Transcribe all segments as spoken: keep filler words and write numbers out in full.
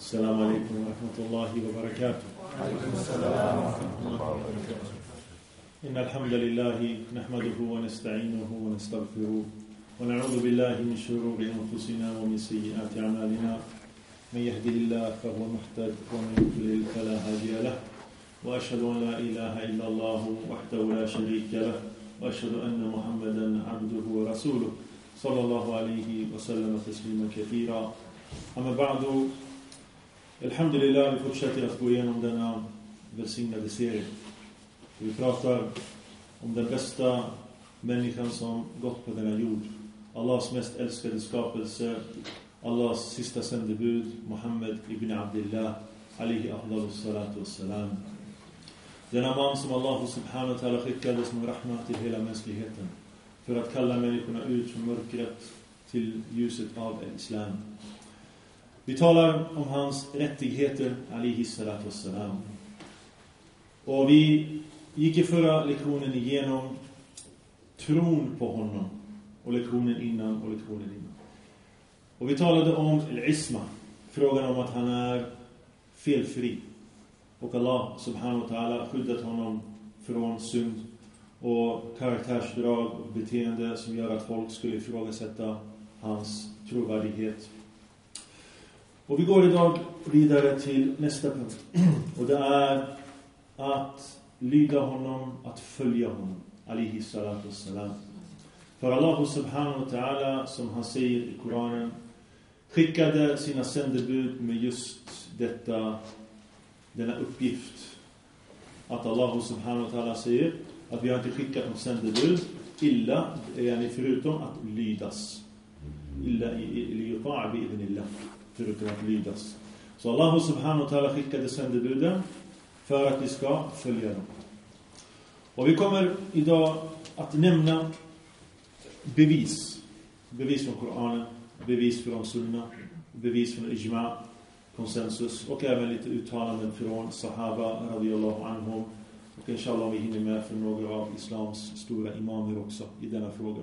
السلام عليكم ورحمة الله وبركاته. وعليكم السلام ورحمة الله وبركاته. إن الحمد لله نحمده ونستعينه ونستغفره ونعوذ بالله من شرور أنفسنا ومن سيئات أعمالنا. من يهده الله فهو مهتد ومن يضلل فلا هادي له. وأشهد أن لا إله إلا الله وحده لا شريك له وأشهد أن محمدا عبده ورسوله صلى الله عليه وسلم تسليما كثيرا. أما بعد، alhamdulillah, vi fortsätter att gå igenom denna välsignade serie. Vi pratar om den bästa människan som gått på denna jord. Allahs mest älskade skapelse, Allahs sista sändebud, Muhammed ibn Abdullah, alihi afdalus salatu wassalam. Denna man som Allah subhanahu wa ta'ala skickade som rahmat till hela mänskligheten, för att kalla människorna ut från mörkret till ljuset av islam. Vi talar om hans rättigheter, alihi salatu wassalam. Och vi gick i förra lektionen igenom tron på honom, och lektionen innan och lektionen innan. Och vi talade om al-isma, frågan om att han är felfri. Och Allah subhanahu wa ta'ala skyddat honom från synd och karaktärsdrag och beteende som gör att folk skulle ifrågasätta hans trovärdighet. Och vi går idag vidare till nästa punkt. Och det är att lyda honom, att följa honom. Alihi salatu wassalam. För Allah subhanahu wa ta'ala, som han säger i Koranen, skickade sina sändebud med just detta, denna uppgift. Att Allah subhanahu wa ta'ala säger att vi har inte skickat en sändebud illa, yani förutom att lydas. Illa i yuta'a bi idhnillah. Förutom att lydas. Så Allah subhanahu wa ta'ala skickade sändebuden för att vi ska följa dem. Och vi kommer idag att nämna bevis. Bevis från Koranen, bevis från Sunna, bevis från Ijma, konsensus, och även lite uttalanden från Sahaba radiyallahu anhum. Och inshallah vi hinner med för några av islams stora imamer också i denna fråga.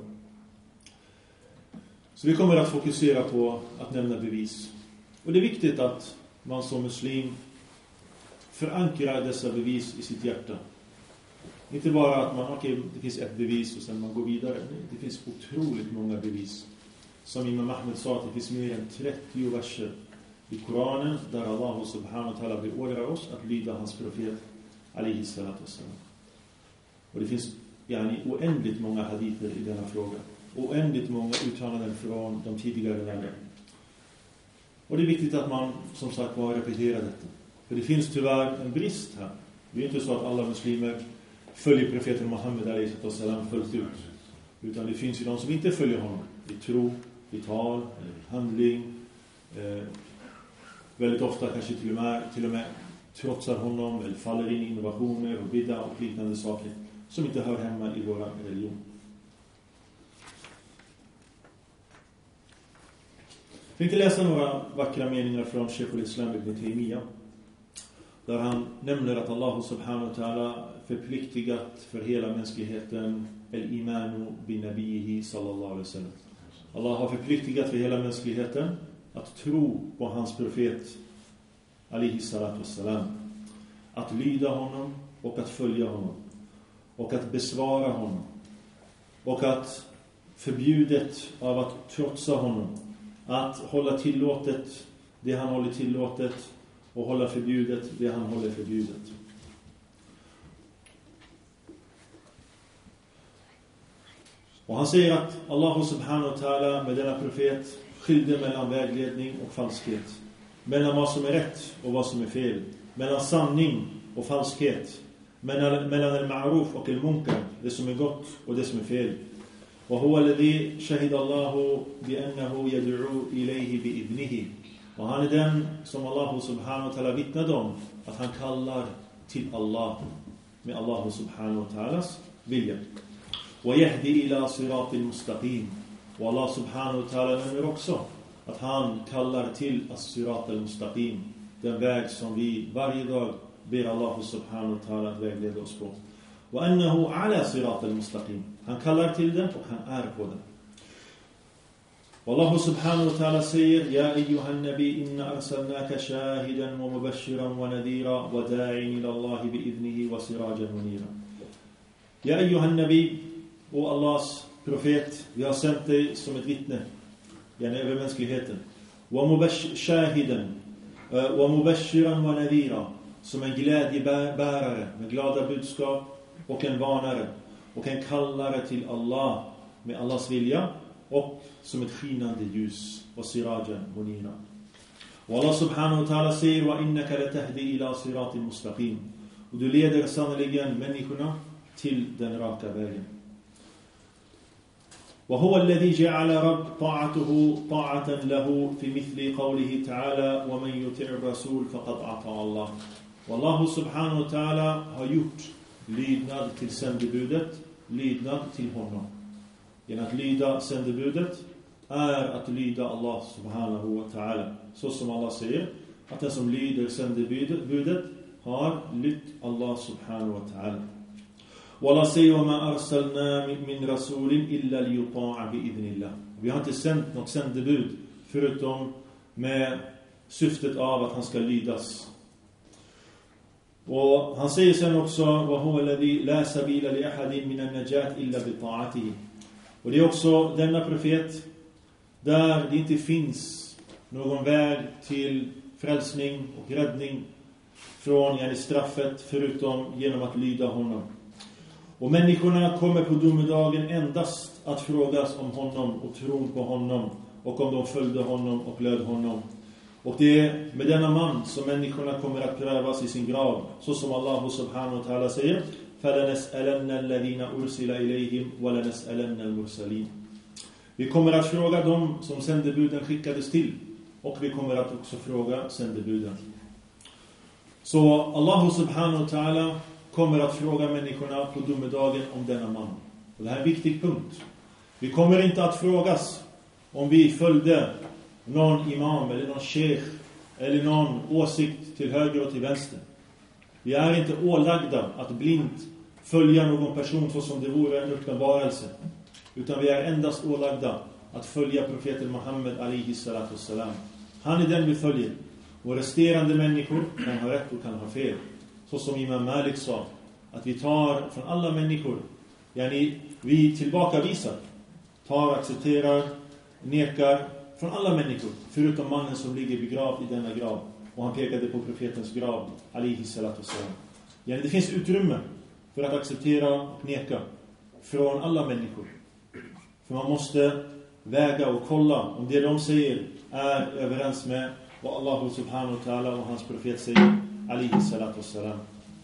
Så vi kommer att fokusera på att nämna bevis. Och det är viktigt att man som muslim förankrar dessa bevis i sitt hjärta. Inte bara att man, okej, okay, det finns ett bevis och sen man går vidare. Nej, det finns otroligt många bevis. Som Imam Ahmed sa, att det finns mer än trettio verser i Koranen där Allah subhanahu wa ta'ala beordrar oss att lyda hans profet alihi salatu wassalam. Och det finns yani, oändligt många hadither i denna fråga. Oändligt många uttalanden från de tidigare lärarna. Och det är viktigt att man som sagt bara repeterar detta. För det finns tyvärr en brist här. Det är inte så att alla muslimer följer profeten Muhammed alihi salatu wassalam fullt ut. Utan det finns ju de som inte följer honom. I tro, i tal, i handling. Eh, väldigt ofta kanske till och, med, till och med trotsar honom eller faller in i innovationer och bidda och liknande saker som inte hör hemma i våra religion. Jag tänkte läsa några vackra meningar från Sheikh al-Islam ibn Taymiyyah, där han nämner att Allah subhanahu wa ta'ala förpliktigat för hela mänskligheten al-imanu bin nabiyhi sallallahu alaihi wasallam. Allah har förpliktigat för hela mänskligheten att tro på hans profet alihi salatu wassalam, att lyda honom och att följa honom och att besvara honom och att förbjudet av att trotsa honom, att hålla tillåtet det han håller tillåtet och hålla förbjudet det han håller förbjudet. Och han säger att Allah subhanahu wa ta'ala med denna profet skilde mellan vägledning och falskhet, mellan vad som är rätt och vad som är fel, mellan sanning och falskhet, mellan, mellan al-ma'ruf och al-munkar, det som är gott och det som är fel. وهو الذي شهد الله بأنه يدعو إليه بإذنه. Och han är den som Allah subhanahu wa ta'ala vittnade om att han kallar till Allah med Allah subhanahu wa ta'alas vilja. ويهدي إلى صراط المستقيم. Och Allah subhanahu wa ta'ala nämner också att han kallar till as-sirat al-mustaqim, den väg som vi varje dag ber Allah subhanahu wa ta'ala att vägleda oss på. وأنه على صراط المستقيم. Han kallar till den och han är på den. والله سبحانه وتعالى سير يا أيها النبي إنا أرسلناك شاهدا ومبشرا ونذيرا وداعيا إلى الله بإذنه وسراجا منيرا. يا أيها النبي och Allahs profet, vi har sänt dig som ett vittne, yani över mänskligheten. ومبشراً ومبشراً ونذيرا, som en glädjebärare med glada budskap och en varnare och en kallare till Allah med Allahs vilja och som ett skinande ljus. Och sirajan munira. Och Allah subhanahu wa ta'ala säger wa innaka latahdi ila siratin mustaqim. Och du leder sannoliken människorna till den raka vägen. وهو الذي جعل رب طاعته طاعة له في مثل قوله تعالى ومن يطع الرسول فقد أطاع الله. والله سبحانه وتعالى har gjort lydnad till sändebudet, lydnad till honom. Genom att lyda sändebudet är att lyda Allah subhanahu wa ta'ala. Så som Allah säger, att den som lyder sändebudet har lytt Allah subhanahu wa ta'ala. وَلَا سَيْوَمَا أَرْسَلْنَا مِنْ رَسُولٍ إِلَّا لِيُطَاعَ بِإِذْنِ اللَّهِ. Vi har inte sänt något sändebud förutom med syftet av att han ska lydas. Och han säger sen också وَهُوَ الَّذِي لَا سَبِيلَ لِأَحَدٍ مِنَ النَّجَاةِ إِلَّا بِطَاعَتِهِ. Och det är också denna profet där det inte finns någon väg till frälsning och räddning från yani straffet förutom genom att lyda honom. Och människorna kommer på domedagen endast att frågas om honom och tron på honom och om de följde honom och löd honom. Och det är med denna man som människorna kommer att prövas i sin grav, så som Allah subhanahu wa ta'ala säger فَلَنَسْأَلَنَّ الَّذِينَ أُرْسِلَ إِلَيْهِمْ وَلَنَسْأَلَنَّ الْمُرْسَلِينَ. Vi kommer att fråga dem som sändebuden skickades till, och vi kommer att också fråga sändebuden. Så Allah subhanahu wa ta'ala kommer att fråga människorna på domedagen om denna man. Och det här är en viktig punkt. Vi kommer inte att frågas om vi följde någon imam eller någon sheikh eller någon åsikt till höger och till vänster. Vi är inte ålagda att blint följa någon person så som det vore en uppenbarelse. Utan vi är endast ålagda att följa profeten Muhammed alaihi salatu wassalam. Han är den vi följer. Och resterande människor kan ha rätt och kan ha fel. Så som Imam Malik sa, att vi tar från alla människor, yani vi tillbakavisar, tar, accepterar, nekar från alla människor, förutom mannen som ligger begravd i denna grav. Och han pekade på profetens grav, alaihi salatu wassalam. Yani det finns utrymme för att acceptera och neka från alla människor. För man måste väga och kolla om det de säger är överens med vad Allah subhanahu wa ta'ala och hans profet säger, alaihi salatu wassalam.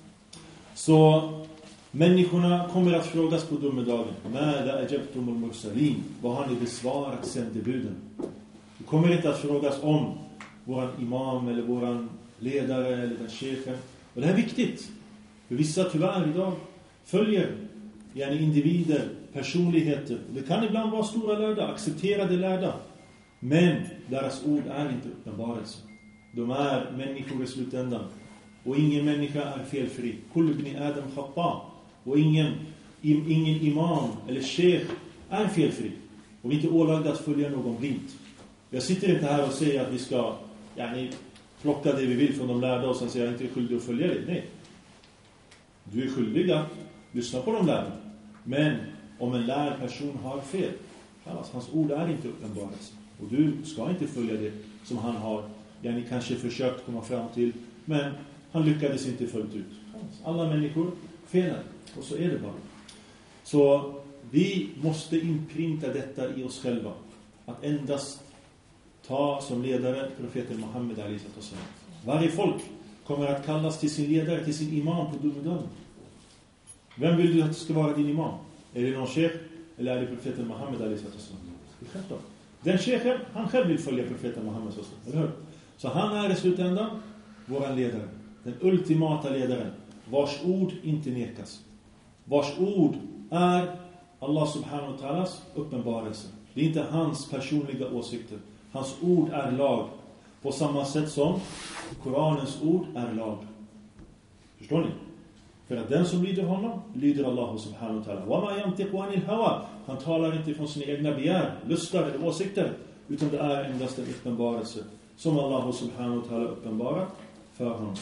Så människorna kommer att frågas på domedagen. Mada ajabtumul mursalin. Vad har ni besvarat sändebuden? Det kommer inte att frågas om våran imam eller våran ledare eller den chefen. Och det här är viktigt. För vissa tyvärr idag följer yani individer, personligheter. Det kan ibland vara stora lärda, accepterade lärda. Men deras ord är inte uppenbarelse. De är människor i slutändan. Och ingen människa är felfri. Kull ibn Adam khata. Och ingen, im, ingen imam eller sheikh är felfri. Och vi är inte ålagda att följa någon blint. Jag sitter inte här och säger att vi ska yani, plocka det vi vill från de lärda och sen säger jag inte är skyldig att följa det. Nej. Du är skyldig att lyssna på de lärda. Men om en lärd person har fel, alltså, hans ord är inte uppenbarelse. Och du ska inte följa det som han har yani, kanske försökt komma fram till. Men han lyckades inte fullt ut. Alla människor felar. Och så är det bara. Så vi måste inprinta detta i oss själva. Att endast ta som ledare profeten Muhammed alaihi wasallam. Varje folk kommer att kallas till sin ledare, till sin imam på domedagen. Vem vill du att det ska vara din imam? Är det någon sheikh eller är det profeten Muhammed alaihi wasallam? Det är självklart. Den sheikhen, han själv vill följa profeten Muhammed sallallahu alaihi wasallam. Så han är i slutändan vår ledare. Den ultimata ledaren. Vars ord inte nekas. Vars ord är Allah subhanahu wa ta'alas uppenbarelse. Det är inte hans personliga åsikter. Hans ord är lag. På samma sätt som Koranens ord är lag. Förstår ni? För att den som lyder honom, lyder Allah subhanahu wa ta'ala. وَمَا يَنْتِقُ عَنِ الْهَوَى. Han talar inte från sina egna begär, lustar eller åsikter. utan det är endast en uppenbarelse som Allah subhanahu wa ta'ala uppenbarar för honom.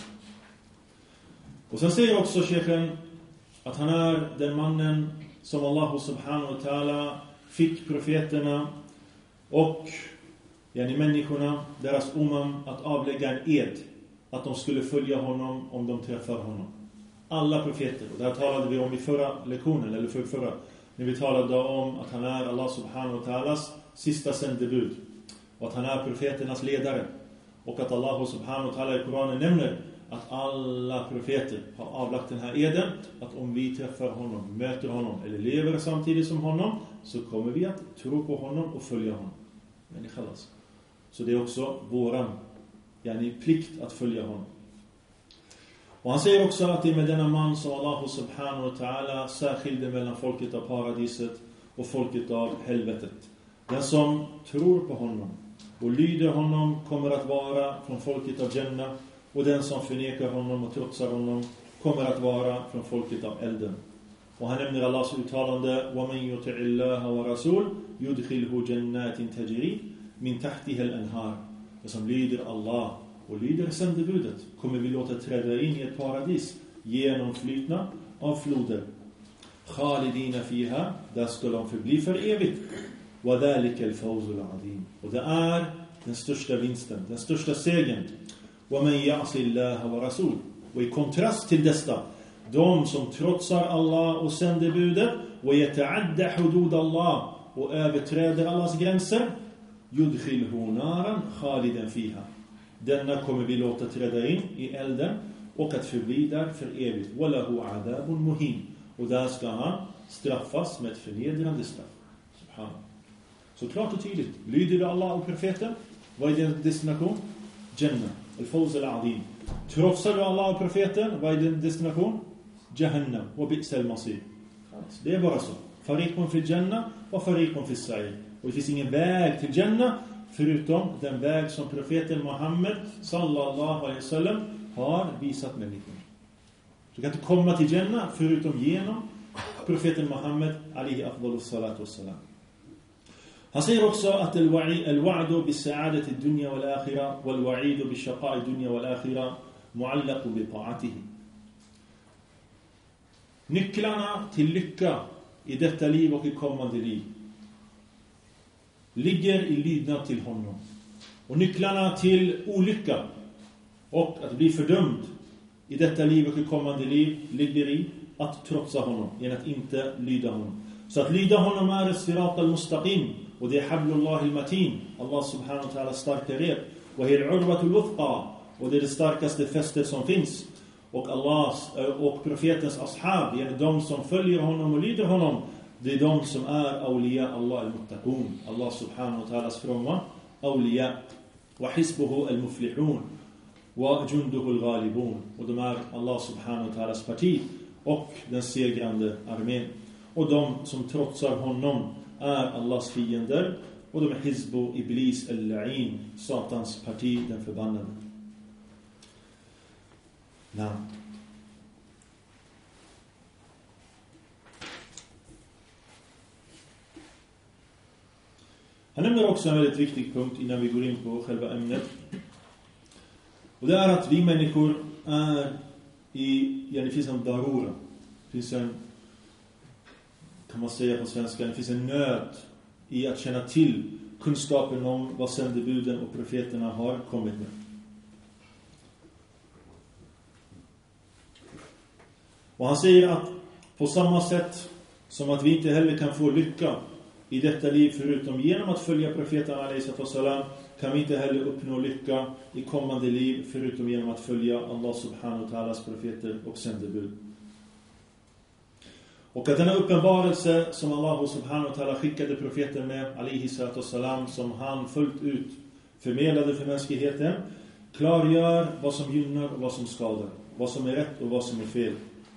Och sen säger också Sheikhen att han är den mannen som Allah subhanahu wa ta'ala fick profeterna och yani människorna, deras umam, att avlägga en ed att de skulle följa honom om de träffar honom. Alla profeter, och det här talade vi om i förra lektionen, eller för förra, när vi talade om att han är Allah subhanahu wa ta'alas sista sändebud och att han är profeternas ledare, och att Allah subhanahu wa ta'ala i Koranen nämner att alla profeter har avlagt den här eden att om vi träffar honom, möter honom eller lever samtidigt som honom, så kommer vi att tro på honom och följa honom. Men det kallas. Så det är också våran yani plikt att följa honom. Och han säger också att det är med denna man som Allah subhanahu wa ta'ala särskilde mellan folket av paradiset och folket av helvetet. Den som tror på honom och lyder honom kommer att vara från folket av Jannah, och den som förnekar honom och trotsar honom kommer att vara från folket av elden. Och han nämner Allahs uttalande: وَمَنْ يُطِعِ اللَّهَ وَرَسُولُ يُدْخِلْهُ جَنَّاتٍ تَجْرِي مِنْ تَحْتِهَا الْأَنْهَارِ. Den som lyder Allah och lyder sändebudet kommer vi låta träda in i ett paradis genom flytna av floder. خَالِدِينَ فِيهَا, där ska de förbli för evigt. وَذَلِكَ الْفَوْزُ الْعَظِيمُ, och det är den största vinsten, den största segern. وَمَنْ يَعْصِ اللَّهَ وَرَسُولُ, och i kontrast till detta, de som trotsar Allah och sändebudet وَيَتَعَدَّ حُدُودَ اللَّهِ, och överträder Allahs gränser, يُدْخِلْهُ نَارًا خَالِدًا فِيهَا, denna kommer vi låta träda in i elden och att förbli där för evigt. وَلَهُ عَذَابٌ مُهِينٌ, och där ska han straffas med ett förnedrande straff. Subhan. Så klart och tydligt, lyder du Allah och profeten, vad är din destination? Jannah, al-fawz al-azim. Trotsar du Allah och profeten, vad är din destination? Jahannam, wa bi'sa al-masir. Det är bara så. Fariqun fil Jannah wa fariqun fil sa'ir. Och det finns ingen väg till Jannah förutom den väg som profeten Muhammed sallallahu alaihi wasallam har visat människan. Du kan inte komma till Jannah förutom genom profeten Muhammed alaihi afdalus salatu wassalam. Han säger också att al-wa'du bis-sa'adati ad-dunya wal-akhirah wal-wa'idu bish-shaqa'i ad-dunya wal-akhirah mu'allaqu bi ta'atihi. Nycklarna till lycka i detta liv och i kommande liv ligger i lydnad till honom. Och nycklarna till olycka och att bli fördömd i detta liv och i kommande liv ligger i att trotsa honom, genom att inte lyda honom. Så att lyda honom är sirat al-mustaqim, och det är hablullah al-matin, Allah subhanahu wa ta'ala starka rep, och det är urwatul wuthqa, och det är det starkaste fästet som finns. Och Allahs och profetens ashab, är de som följer honom och lyder honom, det är de som är awliya Allah al-muttaqun, Allah subhanahu wa ta'alas fromma awliya, wa hisbuhu al-muflihun wa junduhu al-ghalibun, och de är Allah subhanahu wa ta'alas parti och den segrande armén. Och de som trotsar honom är Allahs fiender, och de är hizbu iblis al-la'in, Satans parti, den förbannade. Nej. Han nämner också en väldigt viktig punkt innan vi går in på själva ämnet. Och det är att vi människor är i, ja, det finns en darura. Det finns en, kan man säga på svenska, det finns en nöd i att känna till kunskapen om vad sändebuden och profeterna har kommit med. Och han säger att på samma sätt som att vi inte heller kan få lycka i detta liv förutom genom att följa profeten alaihi sallam, kan vi inte heller uppnå lycka i kommande liv förutom genom att följa Allah subhanahu wa ta'alas profeter och sändebud. Och att denna uppenbarelse som Allah subhanahu wa ta'ala skickade profeten med alaihi sallam, som han fullt ut förmedlade för mänskligheten, klargör vad som gynnar och vad som skadar, vad som är rätt och vad som är fel.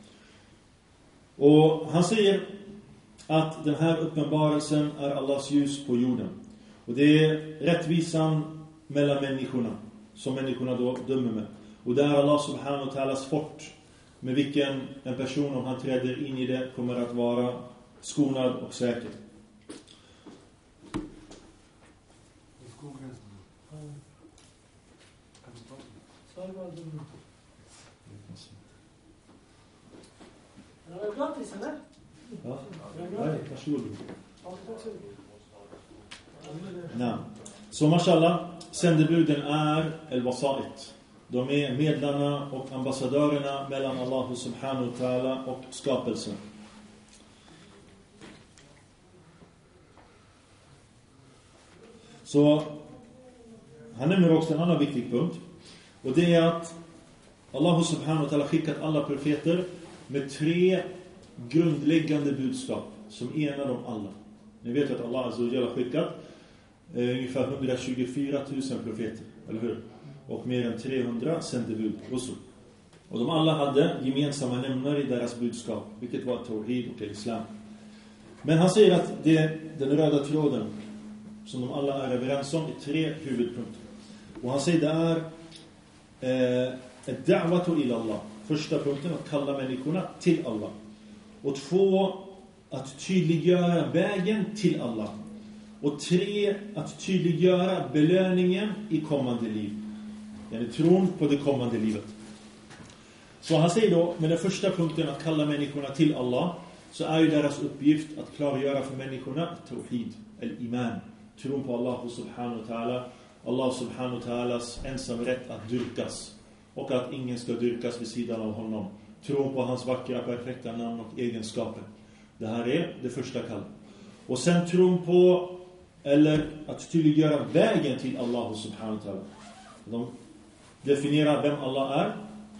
Och han säger att den här uppenbarelsen är Allahs ljus på jorden. Och det är rättvisan mellan människorna som människorna då dömer med. Och det är Allah subhanahu wa ta'alas fort med vilken en person, om han träder in i det, kommer att vara skonad och säker. Är det gratis eller? Ja, nej, varsågod. Nej. Så mashallah, sändebuden är el-wasa'it. De är medlarna och ambassadörerna mellan Allah subhanahu wa ta'ala och skapelsen. Så han nämner också en annan viktig punkt. Och det är att Allah subhanahu wa ta'ala skickat alla profeter med tre grundläggande budskap som enar dem alla. Ni vet att Allah azza wa jalla har skickat eh, ungefär hundratjugofyra tusen profeter, eller hur? Och mer än trehundra sändebud. Och de alla hade gemensamma nämnare i deras budskap, vilket var tawhid och islam. Men han säger att det, den röda tråden som de alla är överens om är tre huvudpunkter. Och han säger det är eh, ett da'watu ila Allah. Första punkten, att kalla människorna till Allah. Och två, att tydliggöra vägen till Allah. Och tre, att tydliggöra belöningen i kommande liv. Yani tron på det kommande livet. Så han säger då, med den första punkten, att kalla människorna till Allah, så är ju deras uppgift att klargöra för människorna tawhid, el-iman. Tron på Allah subhanahu wa ta'ala. Allah subhanahu wa ta'alas ensam rätt att dyrkas. Och att ingen ska dyrkas vid sidan av honom. Tron på hans vackra, perfekta namn och egenskaper. Det här är det första kallet. Och sen tron på, eller att tydliggöra vägen till Allah subhanahu wa ta'ala. De definierar vem Allah är,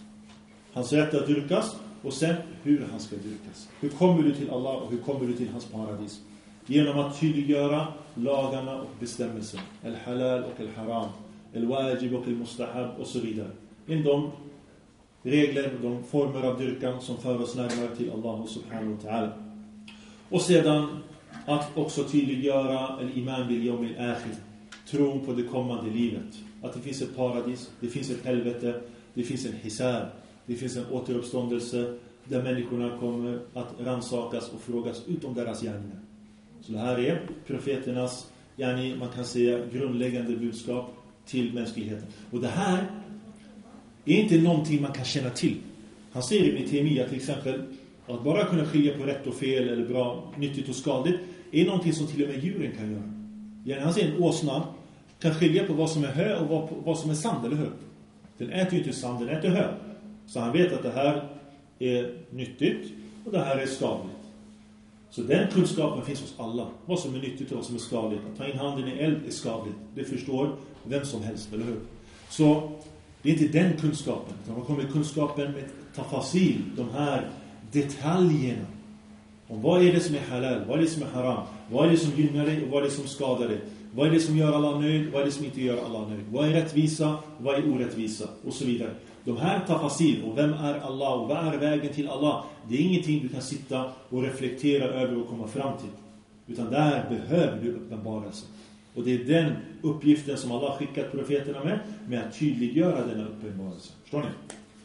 hans rätt att dyrkas, och sen hur han ska dyrkas. Hur kommer du till Allah och hur kommer du till hans paradis? Genom att tydliggöra lagarna och bestämmelser. El-halal och el-haram. El-wajib och el-mustahab och så vidare. In de regler, de former av dyrkan som för oss närmare till Allah subhanahu wa ta'ala. Och sedan att också tydliggöra el-iman bil yawm al-akhir. Tron på det kommande livet. Att det finns ett paradis, det finns ett helvete, det finns en hisab, det finns en återuppståndelse där människorna kommer att ransakas och frågas ut om deras gärningar. Så det här är profeternas, yani man kan säga, grundläggande budskap till mänskligheten. Och det här är inte någonting man kan känna till. Han säger i Taymiyyah till exempel att bara kunna skilja på rätt och fel eller bra, nyttigt och skadligt är någonting som till och med djuren kan göra. Yani han säger en åsna kan skilja på vad som är hö och vad, vad som är sand, eller hur? Den äter ju inte sand, den äter hö. Så han vet att det här är nyttigt och det här är skadligt. Så den kunskapen finns hos alla. Vad som är nyttigt och vad som är skadligt. Att ta in handen i eld är skadligt. Det förstår vem som helst, eller hur? Så det är inte den kunskapen. Utan man kommer kunskapen med tafasil, de här detaljerna. Om vad är det som är halal, vad är det som är haram, vad är det som gynnar dig och vad är det som skadar dig. Vad är det som gör alla nöjd, vad är det som inte gör alla nöjd. Vad är rättvisa, vad är orättvisa och så vidare. De här tafasil och vem är Allah och vad är vägen till Allah, det är ingenting du kan sitta och reflektera över och komma fram till. Utan där behöver du uppenbarelse. Och det är den uppgiften som Allah skickat profeterna med, med att tydliggöra denna uppenbarelse. Förstår ni?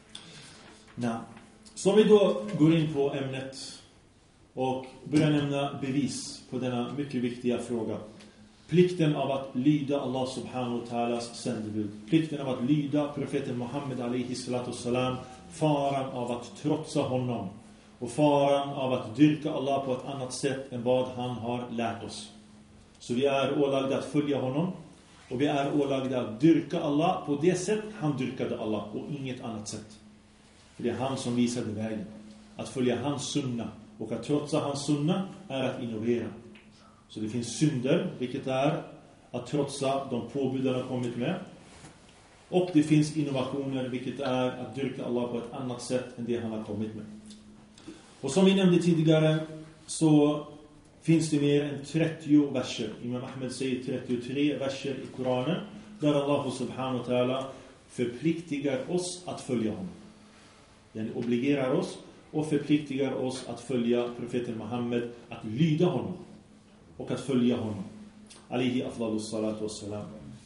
Nej. Så vi då går in på ämnet och börjar nämna bevis på denna mycket viktiga fråga. Plikten av att lyda Allah subhanahu wa ta'alas sändebud. Plikten av att lyda profeten Muhammed alaihi salatu salam. Faran av att trotsa honom. Och faran av att dyrka Allah på ett annat sätt än vad han har lärt oss. Så vi är ålagda att följa honom. Och vi är ålagda att dyrka Allah på det sätt han dyrkade Allah. Och inget annat sätt. För det är han som visade vägen. Att följa hans sunna. Och att trotsa hans sunna är att innovera. Så det finns synder, vilket är att trotsa de påbuden har kommit med. Och det finns innovationer, vilket är att dyrka Allah på ett annat sätt än det han har kommit med. Och som vi nämnde tidigare så finns det mer än trettio verser. Imam Ahmed säger trettiotre verser i Koranen där Allah subhanahu wa ta'ala förpliktigar oss att följa honom. Den obligerar oss och förpliktigar oss att följa profeten Muhammed, att lyda honom. Och att följa honom. Alihi afdalus salatu wassalam.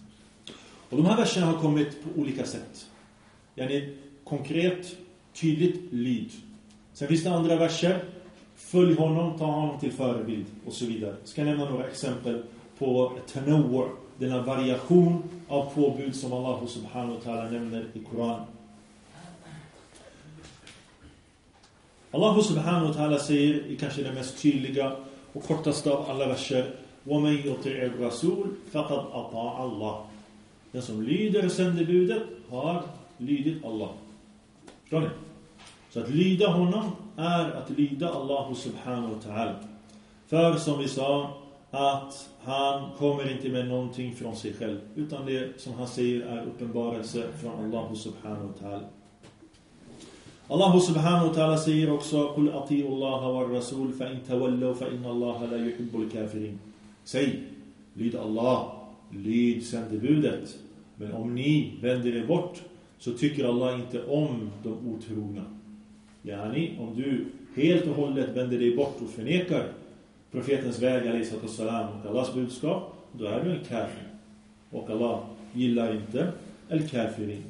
Och de här verserna har kommit på olika sätt. Yani konkret, tydligt, lyd. Sen finns det andra verser. Följ honom, ta honom till förebild och så vidare. Jag ska nämna några exempel på tanawwur. denna variation av påbud som Allah subhanahu wa ta'ala nämner i Koran. Allah subhanahu wa ta'ala säger i kanske det mest tydliga och kortaste av alla verser: وَمَنْ يُطِعِ الرَّسُولِ فَقَدْ أَطَاعَ اللَّهِ. Den som lyder sändebudet har lydit Allah. Förstår ni? Så att lyda honom är att lyda Allah subhanahu wa ta'ala. För som vi sa, att han kommer inte med någonting från sig själv, utan det som han säger är uppenbarelse från Allah subhanahu wa ta'ala. Allah subhanahu wa ta'ala säger också: قُلْ أَطِيعُوا اللَّهَ وَالرَّسُولَ فَإِنْ تَوَلَّوْا فَإِنَّ اللَّهَ لَا يُحِبُّ الْكَافِرِينَ. Säg, lyd Allah, lyd sändebudet. Men om ni vänder er bort, så tycker Allah inte om de otrogna. Yani, om du helt och hållet vänder dig bort och förnekar profetens väg, alayhi salam, och Allahs budskap, då är du en kafir. Och Allah gillar inte al-kafirin.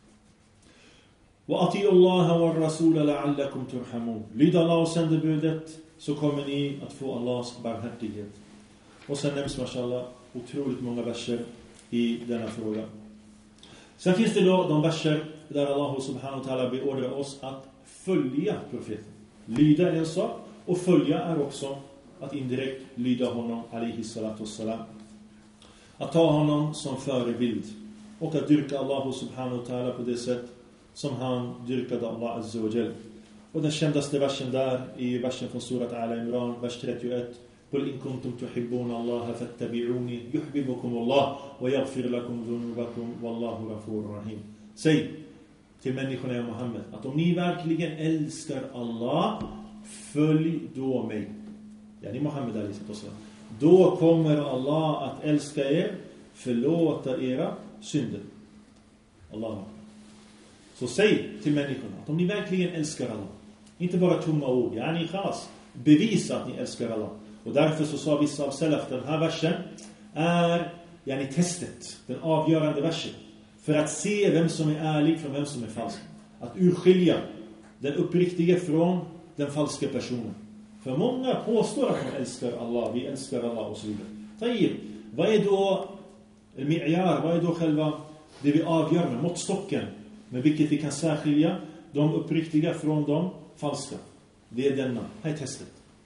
وَأَطِيعُوا اللَّهَ وَالرَّسُولَ لَعَلَّكُمْ تُرْحَمُونَ. Lyd Allah och sändebudet, så kommer ni att få Allahs barmhärtighet. Och sen nämns, mashallah, otroligt många verser i denna fråga. Sen finns det då de verser där Allah subhanahu wa ta'ala beordrar oss att följa profeten. Lyda är en sak, och följa är också att indirekt lyda honom, alayhi salatu wassalam. Att ta honom som förebild och att dyrka Allah subhanahu wa ta'ala på det sätt som han dyrkade Allah azza wa jal. Och den kändaste versen där i versen från surat Al-Imran, vers trettioett: قُلْ إِن كُنْتُمْ تُحِبُّونَ اللَّهَ فَاتَّبِعُونِي يُحْبِبُكُمُ اللَّهُ وَيَغْفِرْ لَكُمْ ذُنُوبَكُمْ وَاللَّهُ غَفُورٌ رَحِيمٌ. Säg till människorna i Muhammed att om ni verkligen älskar Allah, följ då mig. Ja, ni Muhammed alayhi sallam. Då kommer Allah att älska er, förlåta era synder. Allah. Så säg till människorna att om ni verkligen älskar Allah, inte bara tomma ord, ja, ni khas, bevisa att ni älskar Allah. Och därför så sa vissa av salaf, den här versen är yani testet, den avgörande versen, för att se vem som är ärlig från vem som är falsk. Att urskilja den uppriktiga från den falska personen. För många påstår att de älskar Allah, vi älskar Allah och så vidare. Tayyib, vad är då mi'yar, vad är då själva det vi avgör med måttstocken, med vilket vi kan särskilja de uppriktiga från de falska? Det är denna, här är testet.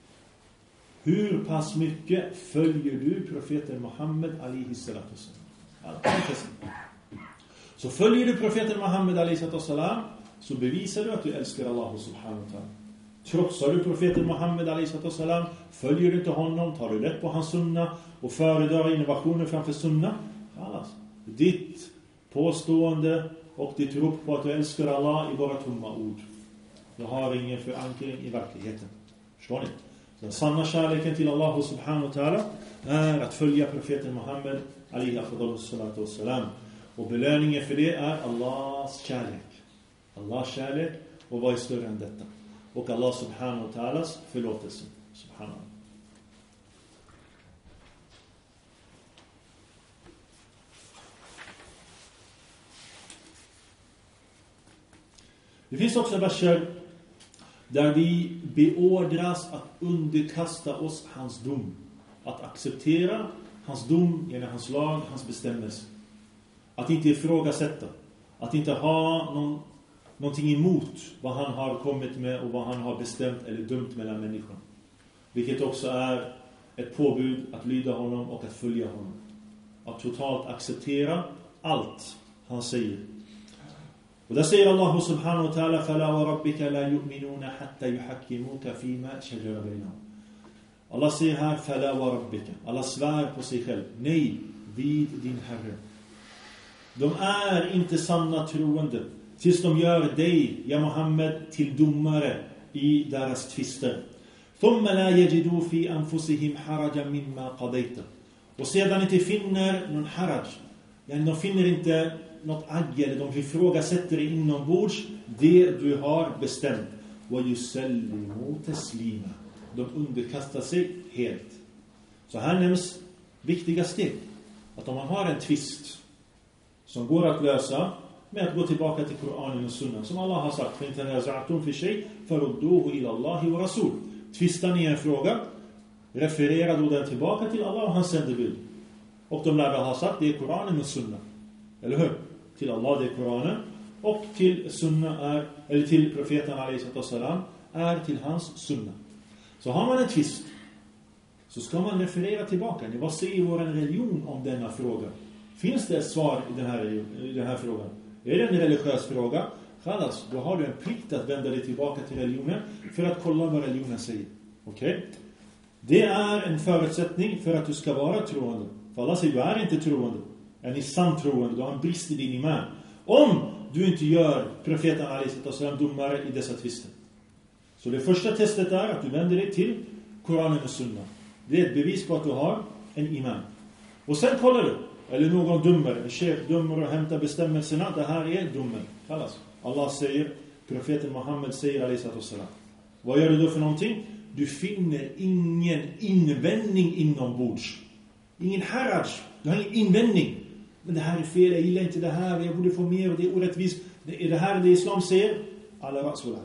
Hur pass mycket följer du profeten Muhammed alayhi salatu wassalam? Så följer du profeten Muhammed alayhi salatu wassalam, så bevisar du att du älskar Allah subhanahu wa ta'ala. Trotsar du profeten Muhammed alayhi salatu wassalam, följer du inte honom, tar du rätt på hans sunna och föredrar innovationer framför sunna, alltså, ditt påstående och ditt rop på att du älskar Allah är bara tomma ord. Det har ingen förankring i verkligheten. Förstår ni? Den sanna kärleken till Allah subhanahu wa ta'ala är att följa profeten Muhammed alayhi salatu wassalam. Och belöningen för det är Allahs kärlek. Allahs kärlek, och vad är större än detta? Och Allah subhanahu wa ta'alas förlåtelse. Subhanallah. Det finns också verser där vi beordras att underkasta oss hans dom. Att acceptera hans dom genom hans lag, hans bestämmelse. Att inte ifrågasätta. Att inte ha någon, någonting emot vad han har kommit med och vad han har bestämt eller dömt mellan människorna. Vilket också är ett påbud att lyda honom och att följa honom. Att totalt acceptera allt han säger. Och där säger Allah subhanahu wa ta'ala: فَلَا وَرَبِّكَ لَا يُؤْمِنُونَ حَتَّى يُحَكِّمُوكَ فِيمَا شَجَرَ بَيْنَهُمْ. Allah säger här: فَلَا وَرَبِّكَ. Allah svär på sig själv. Nej, vid din Herre. De är inte sanna troende tills de gör dig, ja Muhammed, till domare i deras tvister. ثُمَّ لَا يَجِدُوا فِي أَنفُسِهِمْ حَرَجًا مِمَّا قَضَيْتَ. Och sedan inte finner någon haraj. De finner inte något agg, eller de ifrågasätter inombords det du har bestämt. وَيُسَلِّمُوا تَسْلِيمًا. De underkastar sig helt. Så här nämns viktiga steg. Att om man har en tvist som går att lösa med att gå tillbaka till Koranen och Sunna, som Allah har sagt: فَإِنْ تَنَازَعْتُمْ فِي شَيْءٍ فَرُدُّوهُ إِلَى اللَّهِ وَرَسُولِهِ. Tvistar ni en fråga, refererar då den tillbaka till Allah och hans sändebud. Och de lärde ha sagt det är Koranen och Sunna. Eller hur? Till Allah det är Koranen. Och till Sunna är, eller till profeten alaihi sallam är till hans Sunna. Så har man en tvist så ska man referera tillbaka. Vad säger vår religion om denna fråga? Finns det ett svar i den här, i den här frågan? Är det en religiös fråga? Khalas, då har du en plikt att vända dig tillbaka till religionen för att kolla vad religionen säger. Okej? Okay? Det är en förutsättning för att du ska vara troende. För Allah säger, du är inte troende. Är ni sant troende? Du har en brist i din iman. Om du inte gör profeten alaihi sallam domare i dessa tvister. Så det första testet är att du vänder dig till Koranen och Sunna. Det är ett bevis på att du har en iman. Och sen kollar du. Eller någon dömer, en chef dömer och hämtar bestämmelserna. Det här är domen. Kallas. Allah säger, profeten Muhammed säger alaihi sallam. Vad gör du då för någonting? Du finner ingen invändning inombords. Ingen haraj. Du har ingen invändning. Men det här är fel, jag gillar inte det här. Jag borde få mer och det är orättvist. Är det här det islam säger? Allah rasulah.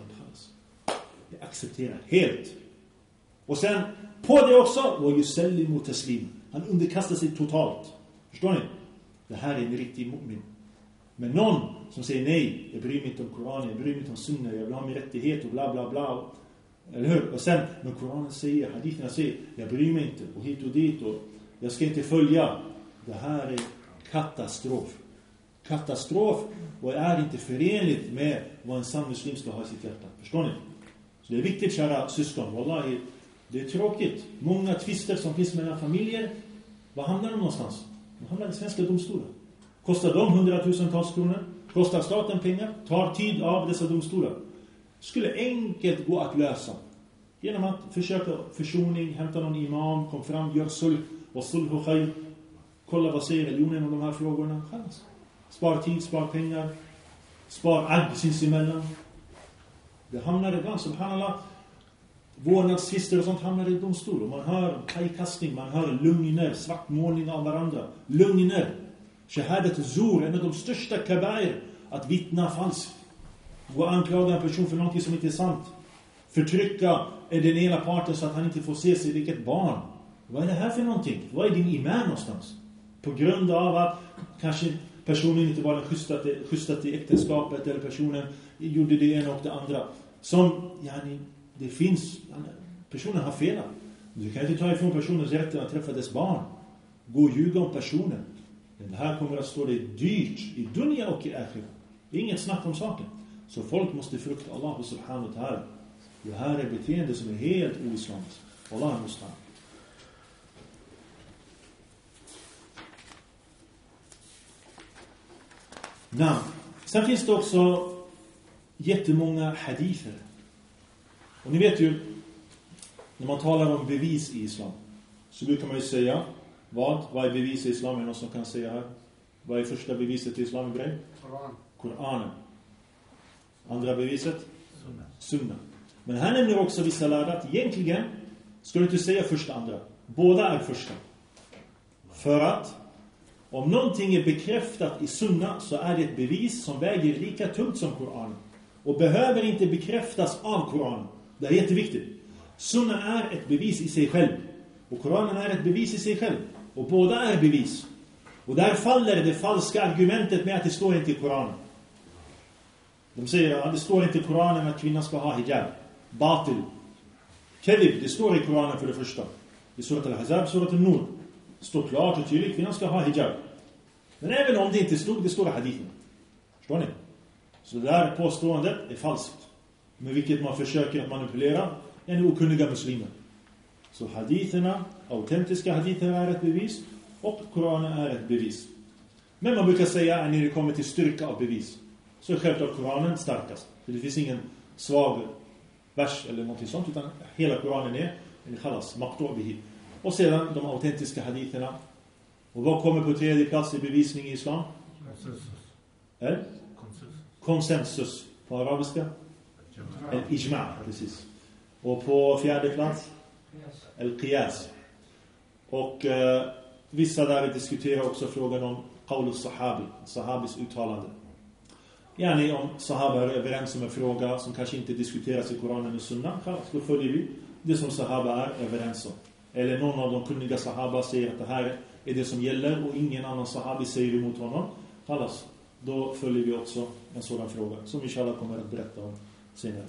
Jag accepterar helt. Och sen på det också var yusallimu taslim. Han underkastar sig totalt. Förstår ni? Det här är en riktig mu'min. Men någon som säger nej, jag bryr mig inte om Koranen, jag bryr mig inte om Sunna, jag vill ha min rättighet och bla bla bla. Eller hur? Och sen, men Koranen säger, haditherna säger, jag bryr mig inte och hit och dit och jag ska inte följa. Det här är katastrof. Katastrof och är inte förenligt med vad en sann muslim ska ha i sitt hjärta. Förstår ni? Så det är viktigt, kära syskon. Wallahi, det är tråkigt. Många tvister som finns mellan familjer, vad hamnar de någonstans? De hamnar i svenska domstolar. Kostar de hundratusentals kronor? Kostar staten pengar? Tar tid av dessa domstolar? Skulle enkelt gå att lösa. Genom att försöka försoning, hämta någon imam, kom fram, gör sulh och sulh och khayr. Kolla vad säger religionen om de här frågorna. Chalas. Spar tid, spar pengar. Spar agg sinsemellan. Det hamnar ibland, subhanallah. Vårdnadstvister och sånt hamnar i domstol. Och man hör kajkastning, man hör lugner, svartmålning av varandra. Lugner. Shahadat zur, en av de största kabair. Att vittna falskt. Gå och anklaga en person för något som inte är sant. Förtrycka den ena parten så att han inte får se sig vilket barn. Vad är det här för någonting? Vad är din iman någonstans? På grund av att kanske personen inte var den schysstaste, schysstaste i äktenskapet. Eller personen gjorde det ena och det andra. Som, yani, det finns, personen har felat. Du kan inte ta ifrån personens rätt att träffa dess barn. Gå och ljuga om personen. Det här kommer att stå dig dyrt i dunya och i akhira. Det är inget snack om saken. Så folk måste frukta Allah subhanahu wa ta'ala. Det här är beteende som är helt oislamiskt. Allah måste. Nej. Sen finns det också jättemånga hadither. Och ni vet ju, när man talar om bevis i islam, så brukar man ju säga, vad? Vad är bevis i islam? Är det någon som kan säga här? Vad är första beviset i islam? Koran. Koranen. Andra beviset? Sunna. Sunna. Men här nämner också vissa lärare att egentligen ska du inte säga första andra. Båda är första. För att om någonting är bekräftat i sunna så är det ett bevis som väger lika tungt som Koranen. Och behöver inte bekräftas av Koranen. Det är jätteviktigt. Sunna är ett bevis i sig själv. Och Koranen är ett bevis i sig själv. Och båda är bevis. Och där faller det falska argumentet med att det står inte i Koranen. De säger att det står inte i Koranen att kvinnan ska ha hijab. Batil. Kedib, det står i Koranen för det första. I surat al-Hazab, surat al-Nur. Det står klart och tydligt, kvinnan ska ha hijab. Men även om det inte stod, det står i hadithen. Förstår ni? Så det där påståendet är falskt. Med vilket man försöker att manipulera en okunniga muslimer. Så haditherna, autentiska hadither är ett bevis. Och Koranen är ett bevis. Men man brukar säga att när det kommer till styrka av bevis, så är självklart Koranen starkast. För det finns ingen svag vers eller något sånt, utan hela Koranen är en khalas, maqtu'bihi. Och sedan de autentiska haditherna. Och vad kommer på tredje plats i bevisning i islam? Konsensus. Eh? Konsensus. På arabiska? El-ijma', precis. Och på fjärde plats? El-qiyas. Och eh, vissa där diskuterar också frågan om qaulus sahabi, sahabis uttalande. Yani om sahaba är överens om en fråga som kanske inte diskuteras i Koranen och Sunna, då följer vi det som sahaba är överens om. Eller någon av de kunniga sahaba säger att det här är det som gäller och ingen annan sahabi säger emot honom, kallas, då följer vi också en sådan fråga som inshallah kommer att berätta om senare.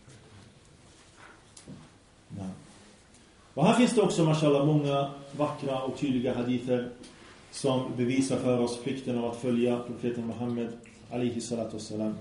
Ja. Och här finns det också, mashallah, många vackra och tydliga hadither som bevisar för oss plikten av att följa profeten Muhammed alaihi salatu wassalam.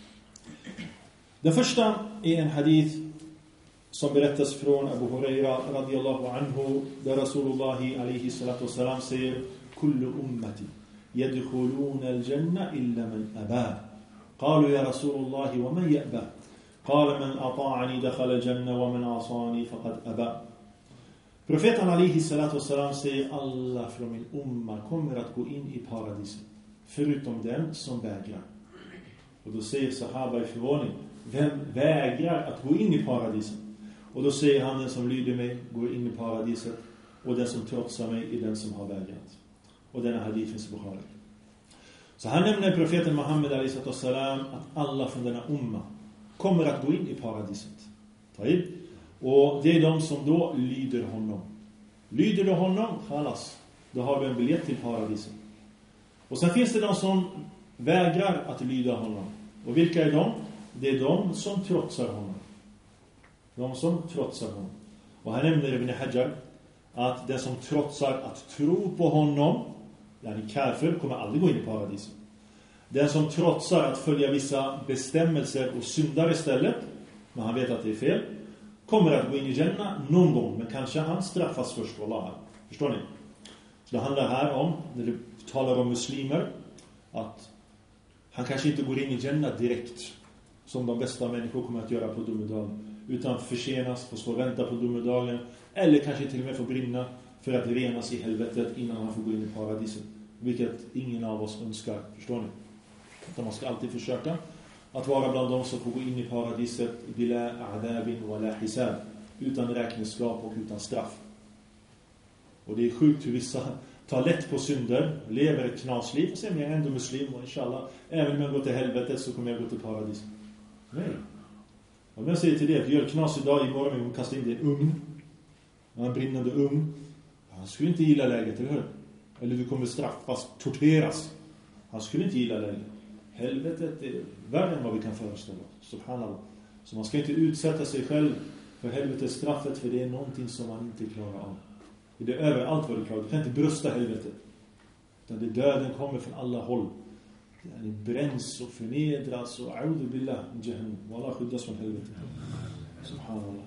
Den första är en hadith som berättas från Abu Huraira radiyallahu anhu, där Rasulullah alaihi salatu wassalam säger: kullu ummati yadkhuluna al-janna illa man aba. Qalu ya Rasulullah wa man ya'ba? Qala man ata'ani dakhala al-janna wa man asani faqad aba. Profeten alaihi salatu wassalam säger: alla från min umma kommer att gå in i paradiset förutom den som vägrar. Och då säger sahaba i förvåning: vem vägrar att gå in i paradiset? Och då säger han: den som lyder mig går in i paradiset, och den som trotsar mig är den som har vägrat. Och denna hadith finns i Bukhari. Så här nämner profeten Muhammed alaihi salatu wassalam att alla från denna umma kommer att gå in i paradiset. Taib. Och det är de som då lyder honom. Lyder du honom, khalas, då har du en biljett till paradiset. Och sen finns det de som vägrar att lyda honom. Och vilka är de? Det är de som trotsar honom. De som trotsar honom. Och här nämner Ibn Hajar att den som trotsar att tro på honom, yani kafir, kommer aldrig gå in i paradiset. Den som trotsar att följa vissa bestämmelser och syndar istället, men han vet att det är fel, kommer att gå in i Jannah någon gång, men kanske han straffas först. Wallah. Förstår ni? Så det handlar här om, när du talar om muslimer, att han kanske inte går in i Jannah direkt, som de bästa människor kommer att göra på domedagen, utan försenas, får stå och vänta på domedagen, eller kanske till och med får brinna för att renas i helvetet innan han får gå in i paradiset, vilket ingen av oss önskar. Förstår ni? Utan man ska alltid försöka att vara bland dem som får gå in i paradiset bila a'dabin wa la hisab, utan räkenskap och utan straff. Och det är sjukt hur vissa tar lätt på synder, lever ett knasliv och säger: jag är ändå muslim och inshallah, även om jag går till helvetet så kommer jag gå till paradiset. Nej. Om jag säger till dig att du gör knas idag, imorgon men kastar in dig i en ugn, en brinnande ugn, han skulle inte gilla läget, eller hur? Eller du kommer straffas, torteras. Han skulle inte gilla läget. Helvetet är värre än vad vi kan föreställa oss. Subhanallah. Så man ska inte utsätta sig själv för helvetets straffet, för det är någonting som man inte klarar av. Det är över allt vad du klarar. Du kan inte brösta helvetet. Utan det döden kommer från alla håll. Det bränns och förnedras och a'udhu billah jahannam. Wallah, skyddas från helvetet. Subhanallah.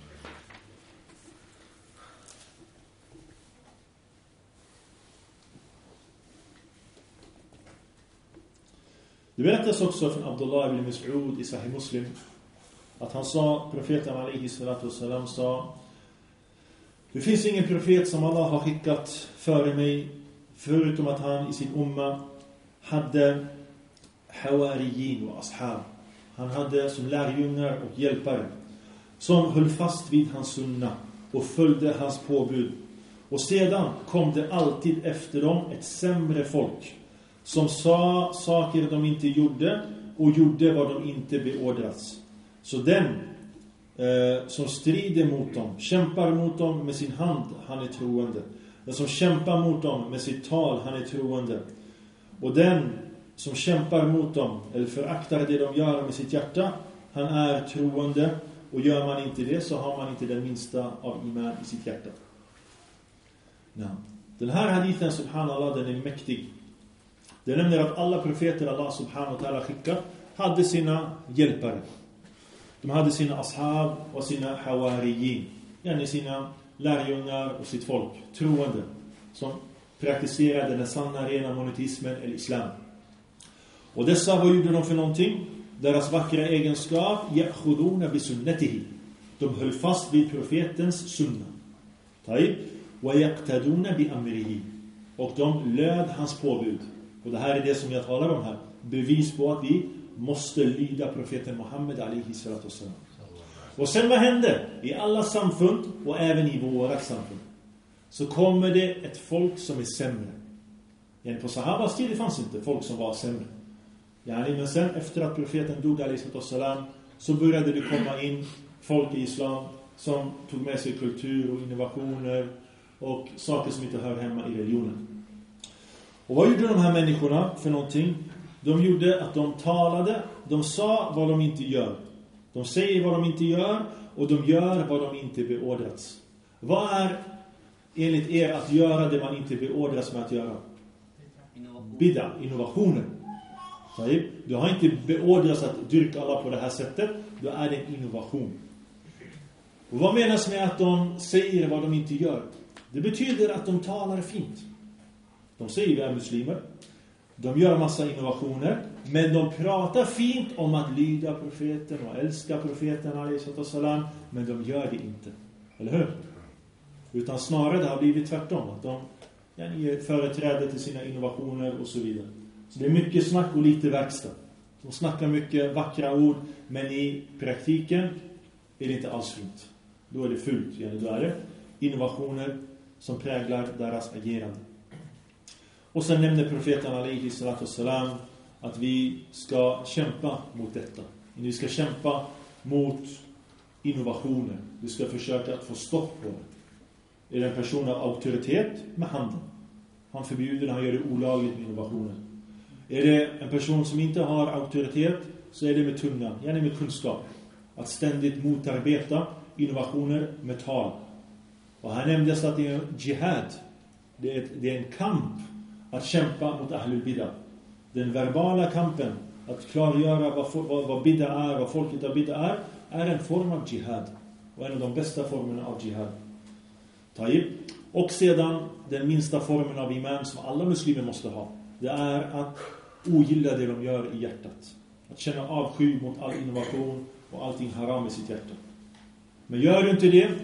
Det berättas också från Abdullah ibn Mas'ud i Sahih Muslim att han sa, profeten alaihi salatu wassalam sa: det finns ingen profet som Allah har skickat före mig förutom att han i sin umma hade hawariyin och ashab. Han hade som lärjungar och hjälpare som höll fast vid hans sunna och följde hans påbud. Och sedan kom det alltid efter dem ett sämre folk som sa saker de inte gjorde och gjorde vad de inte beordrats. Så den eh, som strider mot dem, kämpar mot dem med sin hand, han är troende. Den som kämpar mot dem med sitt tal, han är troende. Och den som kämpar mot dem eller föraktar det de gör med sitt hjärta, han är troende. Och gör man inte det så har man inte den minsta av iman i sitt hjärta. Ja. Den här hadithen, subhanallah, den är mäktig. Det nämner att alla profeter Allah subhanahu wa ta'ala skickade hade sina hjälpare. De hade sina ashab och sina hawariyin, yani sina lärjungar och sitt folk, troende, som praktiserade den sanna rena monoteismen eller islam. Och dessa, vad gjorde de för någonting? Deras vackra egenskap, ya'khuduna bi sunnatihi. De höll fast vid profetens sunna. Taib. Wa yaqtaduna bi amrihi. Och de löd hans påbud. Och det här är det som jag talar om här. Bevis på att vi måste lyda profeten Muhammed alaihi salatu wassalam. Och sen vad hände? I alla samfund och även i våra samfund så kommer det ett folk som är sämre. Yani på sahabas tid det fanns inte folk som var sämre. Yani, men sen efter att profeten dog alaihi salatu wassalam så började det komma in folk i islam som tog med sig kultur och innovationer och saker som inte hör hemma i religionen. Och vad gjorde de här människorna för någonting? De gjorde att de talade, de sa vad de inte gör. De säger vad de inte gör och de gör vad de inte beordrats. Vad är enligt er att göra det man inte beordras med att göra? Bid'a, innovationer. Du har inte beordrats att dyrka Allah på det här sättet, då är det en innovation. Och vad menas med att de säger vad de inte gör? Det betyder att de talar fint. De säger vi är muslimer. De gör massa innovationer, men de pratar fint om att lyda profeten och älska profeten alayhi salam, men de gör det inte. Eller hur? Utan snarare det har blivit tvärtom, att de ger företräde till sina innovationer och så vidare. Så det är mycket snack och lite verkstad. De snackar mycket vackra ord, men i praktiken är det inte alls fint. Då är det fult, då är det innovationer som präglar deras agerande. Och sen nämner profeten alayhi salatu wassalam att vi ska kämpa mot detta. Vi ska kämpa mot innovationer. Vi ska försöka att få stopp på det. Är det en person av auktoritet? Med handen. Han förbjuder, han gör det olagligt med innovationer. Är det en person som inte har auktoritet, så är det med tungan, gärna med kunskap. Att ständigt motarbeta innovationer med tal. Och här nämndes att det är jihad. Det är, det är en kamp att kämpa mot ahlul bid'ah. Den verbala kampen, att klargöra vad, vad, vad bid'ah är, vad folket av bid'ah är, är en form av jihad. Och en av de bästa formerna av jihad. Taib. Och sedan den minsta formen av iman som alla muslimer måste ha. Det är att ogilla det de gör i hjärtat. Att känna avsky mot all innovation och allting haram i sitt hjärta. Men gör du inte det,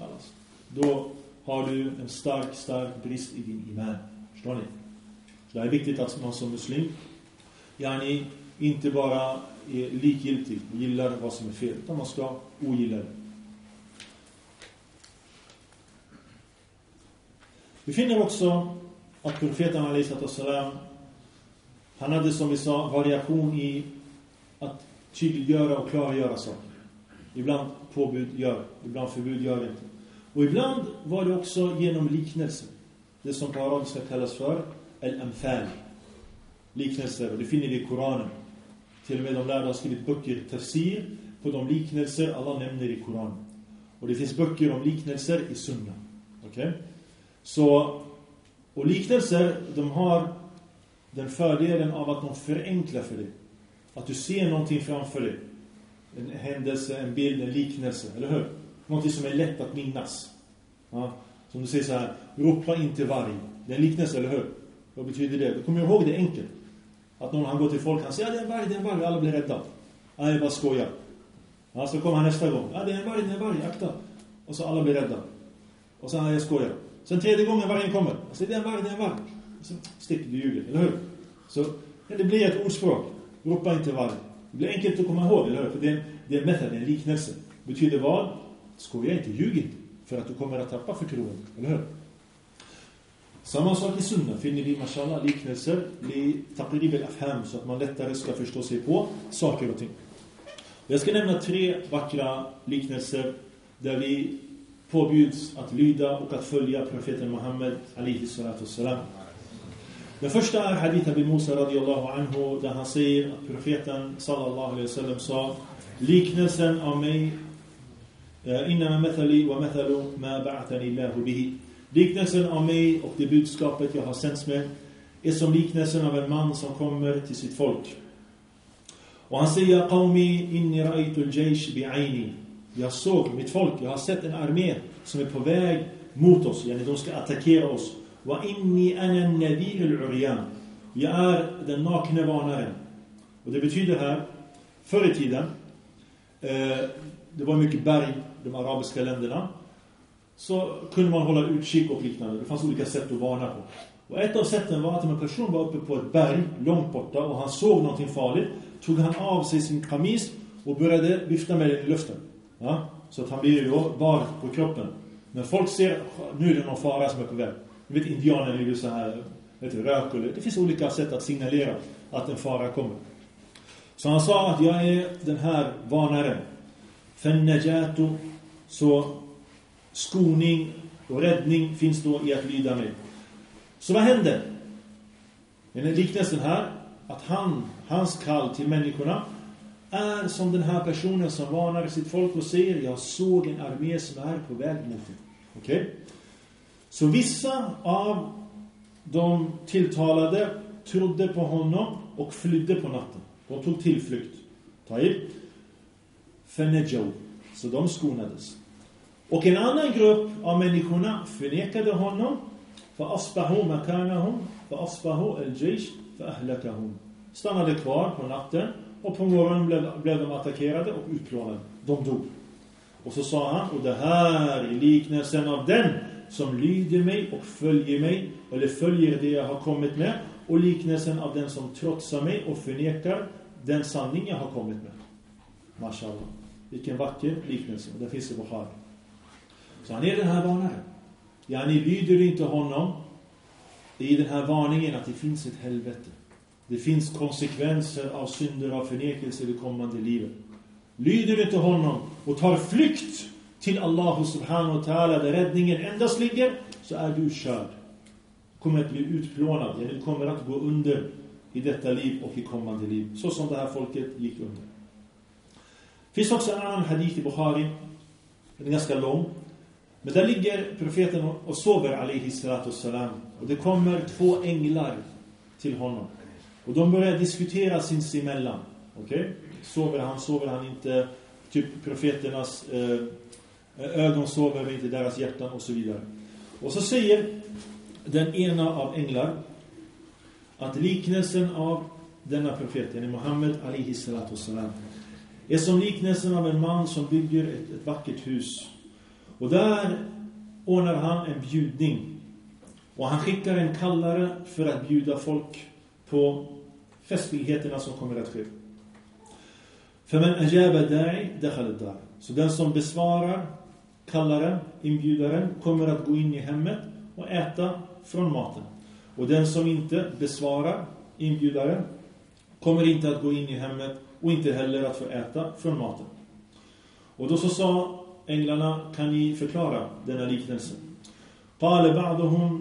då har du en stark, stark brist i din iman. Förstår ni? Så det är viktigt att man som muslim yani, inte bara är likgiltig och gillar vad som är fel, utan man ska ogilla det. Vi finner också att profeten alayhi salam, han hade som vi sa variation i att tydliggöra och klargöra saker. Ibland påbud gör, ibland förbud gör inte. Och ibland var det också genom liknelser. Det som på arabiska kallas för al-amthal. Liknelser, och det finner vi i Koranen. Till och med de lärda har skrivit böcker, tafsir, på de liknelser alla nämner i Koranen. Och det finns böcker om liknelser i sunna. Okej? Okay? Så, och liknelser, de har den fördelen av att de förenklar för dig. Att du ser någonting framför dig. En händelse, en bild, en liknelse, eller hur? Någonting som är lätt att minnas. Ja, som du säger så här, ropa inte varg. Det är en liknelse, eller hur? Vad betyder det? Du kommer ihåg det enkelt. Att någon han går till folk, han säger, ja det är en varg, det är en varg, alla blir rädda. Ja, jag bara skojar. Ja, så kommer han nästa gång, ja det är en varg, det är en varg, akta. Och så alla blir rädda. Och så, ja jag skojar. Sen tredje gången vargen kommer, han säger, det är en varg, det är en varg. Och så stick, du ljuger, eller hur? Så ja, det blir ett ordspråk. Ropa inte varg. Det blir enkelt att komma ihåg, eller hur? För det är en, det är en metod, en liknelse. Betyder vad? Skoja inte, ljug inte. För att du kommer att tappa förtroende, eller hur? Samma sak i sunna finner vi, mashallah, liknelser i taqrib al-afham, så att man lättare ska förstå sig på saker och ting. Jag ska nämna tre vackra liknelser där vi påbjuds att lyda och att följa profeten Muhammed alayhi salatu wassalam. Den första är hadith Abi Musa radiyallahu anhu, där han säger att profeten sallallahu alayhi wasallam sa: liknelsen av mig inna mathali wa mathalu ma ba'athani Allahu bihi. Liknelsen av mig och det budskapet jag har sänts med är som liknelsen av en man som kommer till sitt folk. Och han säger: qawmi inni ra'aytu al-jaysh bi'ayni. Jag såg mitt folk, jag har sett en armé som är på väg mot oss, yani de ska attackera oss. Wa inni ana an-nadir al-uryan. Jag är den nakne varnaren. Och det betyder här, förr i tiden eh, det var mycket berg i de arabiska länderna, så kunde man hålla utkik och liknande. Det fanns olika sätt att varna på. Och ett av sätten var att om en person var uppe på ett berg långt borta och han såg någonting farligt, tog han av sig sin kamis och började vifta med den i luften. Ja? Så att han blir då bar på kroppen. När folk ser, nu är det någon fara som är på väg. Du vet, indianer är ju så här, vet du, rök eller, det finns olika sätt att signalera att en fara kommer. Så han sa att jag är den här varnaren. Fannajatu, så skoning Och räddning finns då i att lyda mig. Så vad hände? Den liknelsen här, att han, hans kall till människorna är som den här personen som varnar sitt folk och säger: jag såg en armé som är på väg mot er. Okej? Okay? Så vissa av de tilltalade trodde på honom och flydde på natten. De tog tillflykt. Taib. Fenejau. Så de skonades. Och en annan grupp av människorna förnekade honom. För asbahu makanahum, för asbahu al-jaysh, för ahlakahum. Stannade kvar på natten och på morgonen blev, blev de attackerade och utplånade. De dog. Och så sa han: och det här är liknelsen av den som lyder mig och följer mig, eller följer det jag har kommit med, och liknelsen av den som trotsar mig och förnekar den sanning jag har kommit med. Mashallah. Vilken vacker liknelse. Och det finns i Bukhari. Så han är den här varnaren. Ja, ni lyder inte honom i den här varningen att det finns ett helvete. Det finns konsekvenser av synder, av förnekelse i det kommande livet. Lyder du inte honom och tar flykt till Allah subhanahu wa ta'ala där räddningen endast ligger, så är du körd. Kommer att bli utplånad. Du kommer att gå under i detta liv och i kommande liv. Så som det här folket gick under. Det finns också en annan hadith i Bukhari. Den är ganska lång. Men där ligger profeten och sover alaihi salatu wassalam. Och det kommer två änglar till honom. Och de börjar diskutera sinsemellan. Okej? Okay? Sover han, sover han inte. Typ profeternas eh, ögon sover inte, deras hjärtan och så vidare. Och så säger den ena av änglar att liknelsen av denna profeten, Muhammed alaihi salatu wassalam, är som liknelsen av en man som bygger ett, ett vackert hus. Och där ordnar han en bjudning. Och han skickar en kallare för att bjuda folk på festligheterna som kommer att ske. För man ajaba da'i dakhala ad-dar. Så den som besvarar kallaren, inbjudaren, kommer att gå in i hemmet och äta från maten. Och den som inte besvarar inbjudaren kommer inte att gå in i hemmet och inte heller att få äta från maten. Och då så sa änglarna: kan ni förklara denna liknelse? Qala ba'duhum,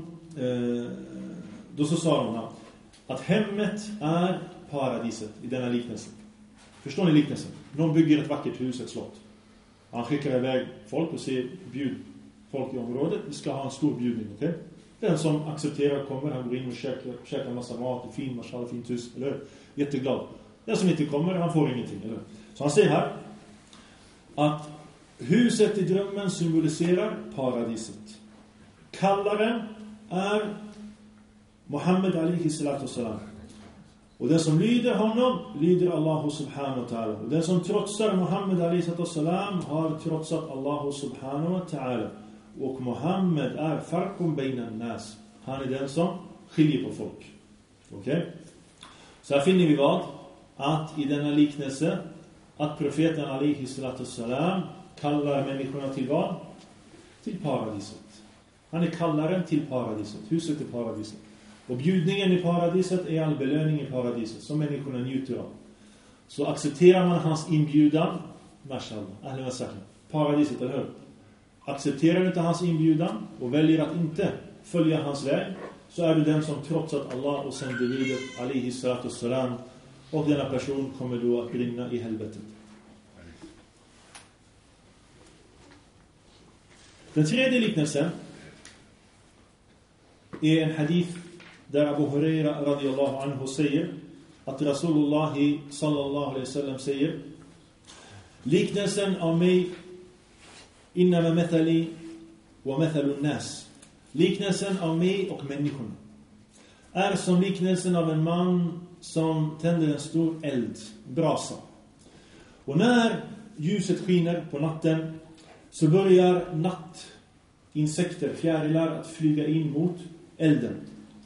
då så sa de att hemmet är paradiset i denna liknelse. Förstår ni liknelsen? Någon bygger ett vackert hus, ett slott. Han skickar iväg folk och säger: bjud folk i området, vi ska ha en stor bjudning, okej? Okay? Den som accepterar kommer, han går in och käkar, käkar en massa mat, fin, mashallah, fint hus, eller jätteglad. Den som inte kommer, han får ingenting, eller? Så han säger här att huset i drömmen symboliserar paradiset. Kallaren är Muhammed alaihi salatu wassalam. Och den som lyder honom lyder Allah subhanahu wa ta'ala. Och den som trotsar Muhammed alaihi salatu wassalam har trotsat Allah subhanahu wa ta'ala. Och Muhammed är farkum beinan nas. Han är den som skiljer på folk. Okej? Okay? Så här finner vi vad? Att i denna liknelse att profeten alaihi salatu wassalam kallar människorna till vad? Till paradiset. Han är kallaren till paradiset. Huset i paradiset. Och bjudningen i paradiset är all belöning i paradiset som människorna njuter av. Så accepterar man hans inbjudan, mashallah, ahlan wa sahlan, paradiset, eller hur? Accepterar du inte hans inbjudan och väljer att inte följa hans väg, så är du den som trotsat Allah och sände videt alaihi salatu wassalam, och denna person kommer då att brinna i helvetet. Den tredje liknelsen är en hadith där Abu Huraira radiyallahu anhu säger att Rasulullah sallallahu alaihi wasallam säger: liknelsen av mig innama mathali wa mathalun nas. Liknelsen av mig och människorna är som liknelsen av en man som tänder en stor eld, brasa. Och när ljuset skiner på natten så börjar nattinsekter, fjärilar, att flyga in mot elden.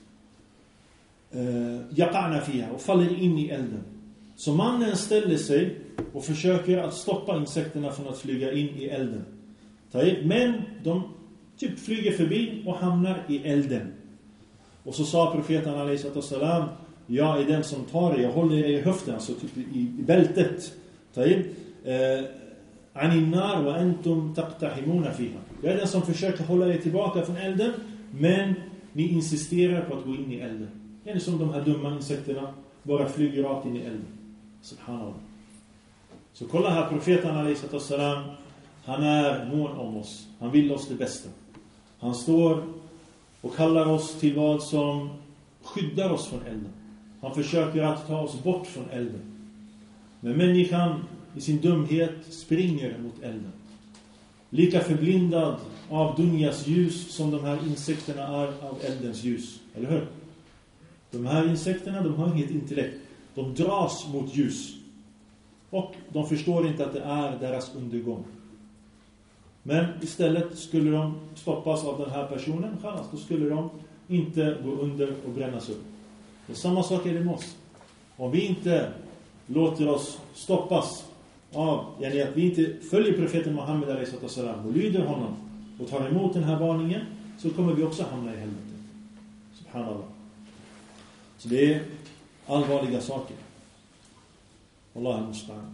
Yaqana fiha, och faller in i elden. Så mannen ställer sig och försöker att stoppa insekterna från att flyga in i elden. Men de typ flyger förbi och hamnar i elden. Och så sa profeten alaihi wasallam: jag är den som tar det, jag håller er i höften, alltså typ i, i bältet. anin nar wa antum taqtahimuna fiha. Jag är den som försöker hålla er tillbaka från elden, men ni insisterar på att gå in i elden. Det är som de här dumma insekterna bara flyger rakt in i elden. Subhanallah. Så kolla här, profeten alayhi salam, han är mån om oss. Han vill oss det bästa. Han står och kallar oss till vad som skyddar oss från elden. Han försöker att ta oss bort från elden. Men människan i sin dumhet springer mot elden. Lika förblindad av dunjas ljus som de här insekterna är av eldens ljus. Eller hur? De här insekterna, de har inget intellekt. De dras mot ljus. Och de förstår inte att det är deras undergång. Men istället skulle de stoppas av den här personen, då skulle de inte gå under och brännas upp. Och samma sak är det med oss. Om vi inte låter oss stoppas av, yani att vi inte följer profeten Muhammed alayhi salam och lyder honom och tar emot den här varningen, så kommer vi också hamna i helvetet. Subhanallah. Så det är allvarliga saker. Allah musta'an.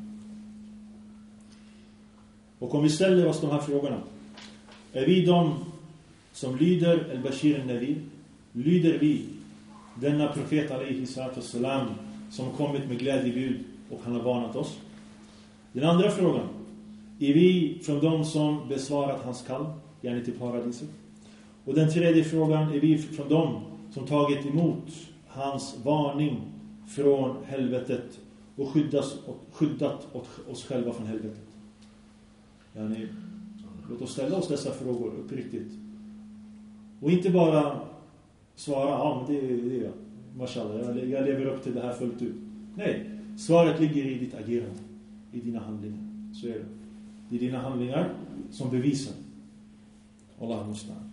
Och om vi ställer oss de här frågorna, är vi de som lyder al-Bashir al-Nadir? Lyder vi denna profet alayhi salam som kommit med glädjebud och han har varnat oss? Den andra frågan, är vi från de som besvarat hans kall, gärna till paradiset? Och den tredje frågan, är vi från de som tagit emot hans varning från helvetet och skyddas, och skyddat oss själva från helvetet? Yani, låt oss ställa oss dessa frågor uppriktigt. Och inte bara svara, ja men det är det, det. Mashallah, jag, jag lever upp till det här fullt ut. Nej, svaret ligger i ditt agerande, i dina handlingar. Så är det. Det är dina handlingar som bevisar. Allah musta'an.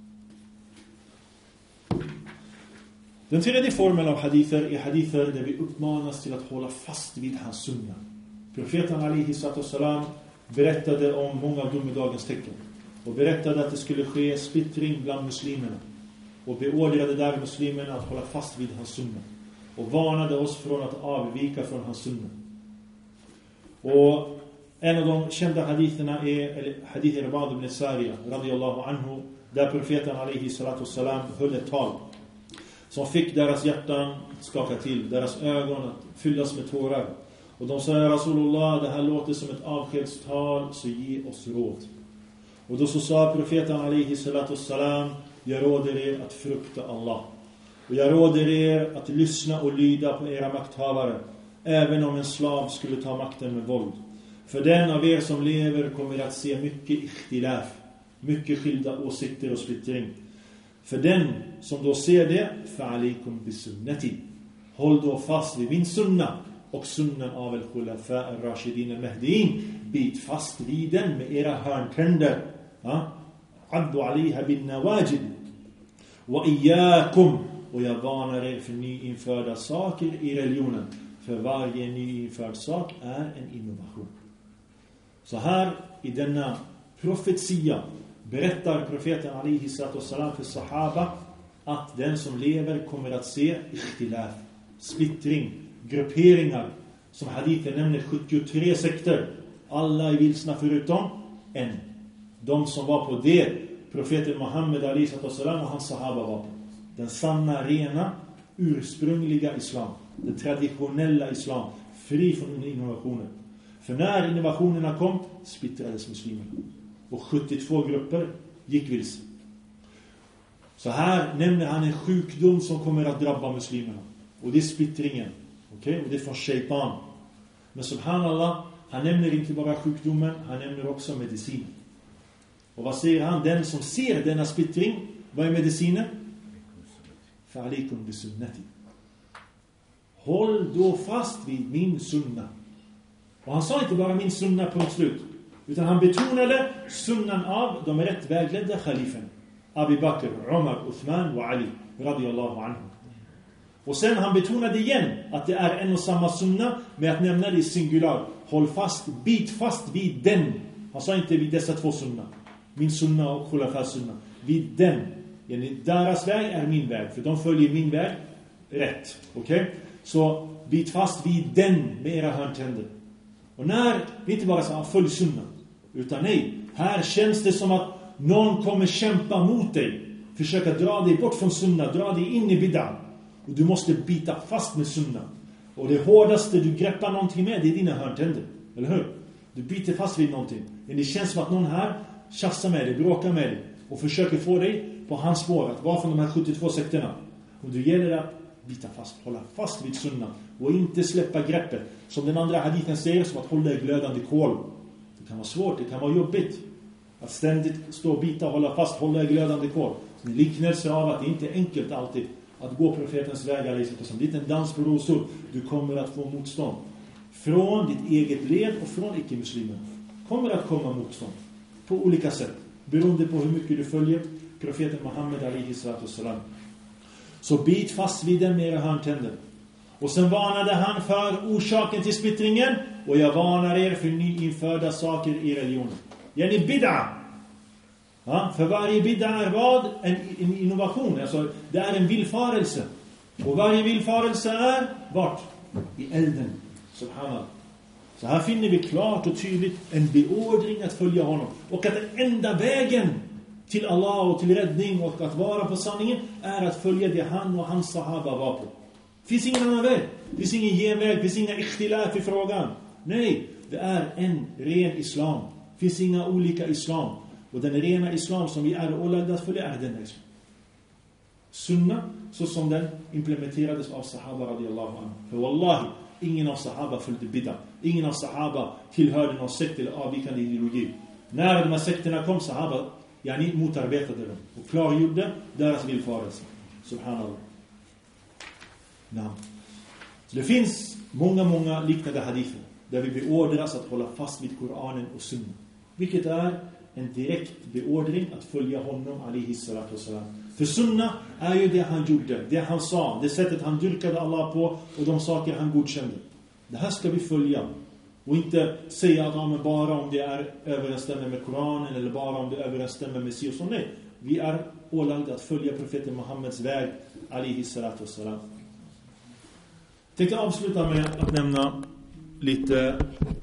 Den tredje formen av hadither är hadither där vi uppmanas till att hålla fast vid hans sunna. Profeten alayhi salam berättade om många domedagens tecken och berättade att det skulle ske splittring bland muslimerna och beordrade där muslimerna att hålla fast vid hans sunna och varnade oss från att avvika från hans sunna. Och en av de kända haditherna är hadith Irbad ibn Sariya radiyallahu anhu, där profeten alayhi salatu salam höll ett tal som fick deras hjärtan skaka till, deras ögon att fyllas med tårar. Och de sa, Rasulullah, det här låter som ett avskedstal, så ge oss råd. Och då så sa profeten alayhi salatu salam, jag råder er att frukta Allah. Och jag råder er att lyssna och lyda på era makthavare, även om en slav skulle ta makten med våld. För den av er som lever kommer att se mycket ikhtilaf, mycket skilda åsikter och splittring. För den som då ser det, fa'alikum bisunnati. Håll då fast vid min sunna och sunnan av al-khulafa al-rashidin al-mahdiin. Bit fast vid den med era hörntänder. Addu aliha bin nawajid. Wa iyyakum. Och jag varnar er för nyinförda saker i religionen. För varje nyinförd sak är en innovation. Så här i denna profetia berättar profeten alayhi salatu salam för sahaba att den som lever kommer att se ikhtilaf, splittring, grupperingar. Som hadithen nämner sjuttiotre sekter. Alla är vilsna förutom en. De som var på det profeten Muhammed alayhi salatu salam och hans sahaba var på. Den sanna, rena, ursprungliga islam. Den traditionella islam. Fri från innovationer. För när innovationerna kom splittrades muslimerna. Och sjuttiotvå grupper gick vilse. Så här nämner han en sjukdom som kommer att drabba muslimerna. Och det är splittringen. Okej? Okay? Och det är från shaitan. Men subhanallah, han nämner inte bara sjukdomen, han nämner också medicin. Och vad säger han? Den som ser denna splittring, vad är medicinen? Fa'alikum bisunnati. Håll då fast vid min sunna. Och han sa inte bara min sunna punkt slut. Utan han betonade sunnan av de rätt vägledda khalifen. Abu Bakr, Umar, Uthman och Ali radiyallahu anhu. Och sen han betonade igen att det är en och samma sunna med att nämna det i singular. Håll fast, bit fast vid den. Han sa inte vid dessa två sunna. Min sunna och khulafas sunna. Vid den. Deras väg är min väg. För de följer min väg rätt. Okej? Okay? Så bit fast vid den med era hörntänder. Och när vi inte bara säger följ sunna, utan nej, här känns det som att någon kommer kämpa mot dig, försöka dra dig bort från sunna, dra dig in i bid'ah. Och du måste bita fast med sunna. Och det hårdaste du greppar någonting med, det är dina hörntänder. Eller hur? Du biter fast vid någonting. Men det känns som att någon här tjassar med dig, bråkar med dig och försöker få dig på hans spår, att vara från de här sjuttiotvå sekterna. Och du gäller att bita fast, hålla fast vid sunna och inte släppa greppet. Som den andra hadithen säger, som att hålla i glödande kol. Det kan vara svårt, det kan vara jobbigt att ständigt stå och bita och hålla fast, hålla i glödande kol. En liknelse av att det inte är enkelt alltid att gå profetens väg. Det är inte en dans på rosor. Du kommer att få motstånd från ditt eget led och från icke-muslimer. Kommer att komma motstånd på olika sätt, beroende på hur mycket du följer profeten Muhammed alaihi salatu wassalam. Så bit fast vid den med era hörntänder. Och sen varnade han för orsaken till splittringen. Och jag varnar er för nyinförda saker i religionen. Yani bid'ah. Ja, för varje bid'ah är vad? En, en innovation. Alltså, det är en villfarelse. Och varje villfarelse är vart? I elden. Subhanallah. Så här finner vi klart och tydligt en beordring att följa honom. Och att den enda vägen till Allah och till räddning och att vara på sanningen är att följa det han och hans sahaba var på. Det finns ingen annan väg. Det finns ingen genväg. Det finns inga ikhtilaf i frågan. Nej, det är en ren islam. Det finns inga olika islam. Och den rena islam som vi är ålagda att följa är den islam. Sunna, så som den implementerades av sahaba radiyallahu anhu. För wallahi, ingen av sahaba följde bid'ah. Ingen av sahaba tillhörde någon sekt eller avvikande ideologi. När de här sekterna kom, sahaba yani motarbetade dem och klargjorde deras villfarelse. Subhanallah. Nah. Så det finns många, många liknande hadither där vi beordras att hålla fast vid Koranen och sunna. Vilket är en direkt beordring att följa honom alaihi salatu wassalam. För sunna är ju det han gjorde, det han sa, det sättet han dyrkade Allah på och de saker han godkände. Det här ska vi följa. Och inte säga att ja, men bara om det är överensstämmer med Koranen eller bara om det överensstämmer med si och så. Nej, vi är ålagda att följa profeten Muhammeds väg alaihi salatu wassalam. Jag tänkte avsluta med att nämna lite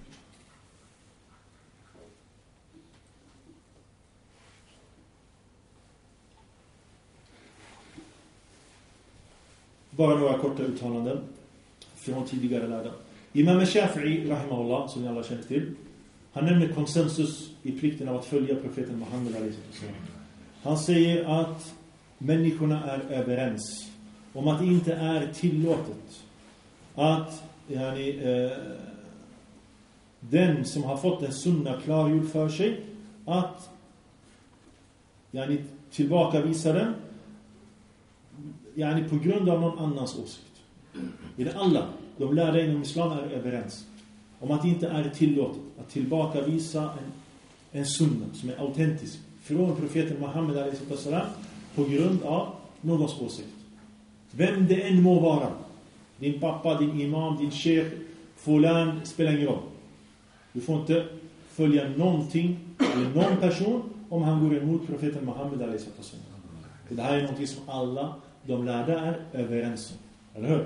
bara några korta uttalanden från tidigare lärda. Imam Shafi'i, rahimahullah, som ni alla känner till, han nämner konsensus i plikten av att följa profeten Muhammed alaihi sallam. Han säger att människorna är överens om att det inte är tillåtet att yani, eh, den som har fått en sunna klargjord för sig att yani, tillbakavisa den yani, på grund av någon annans åsikt. I det alla, de lärda inom islam är överens om att det inte är tillåtet att tillbakavisa en, en sunna som är autentisk från profeten Muhammed alaihi sallam på grund av någons åsikt. Vem det än må vara. Din pappa, din imam, din sheikh, fulan, spelar ingen roll. Du får inte följa någonting eller någon person om han går emot profeten Muhammed alaihi sallam. Det här är någonting som alla de lärda är överens om. Eller hur?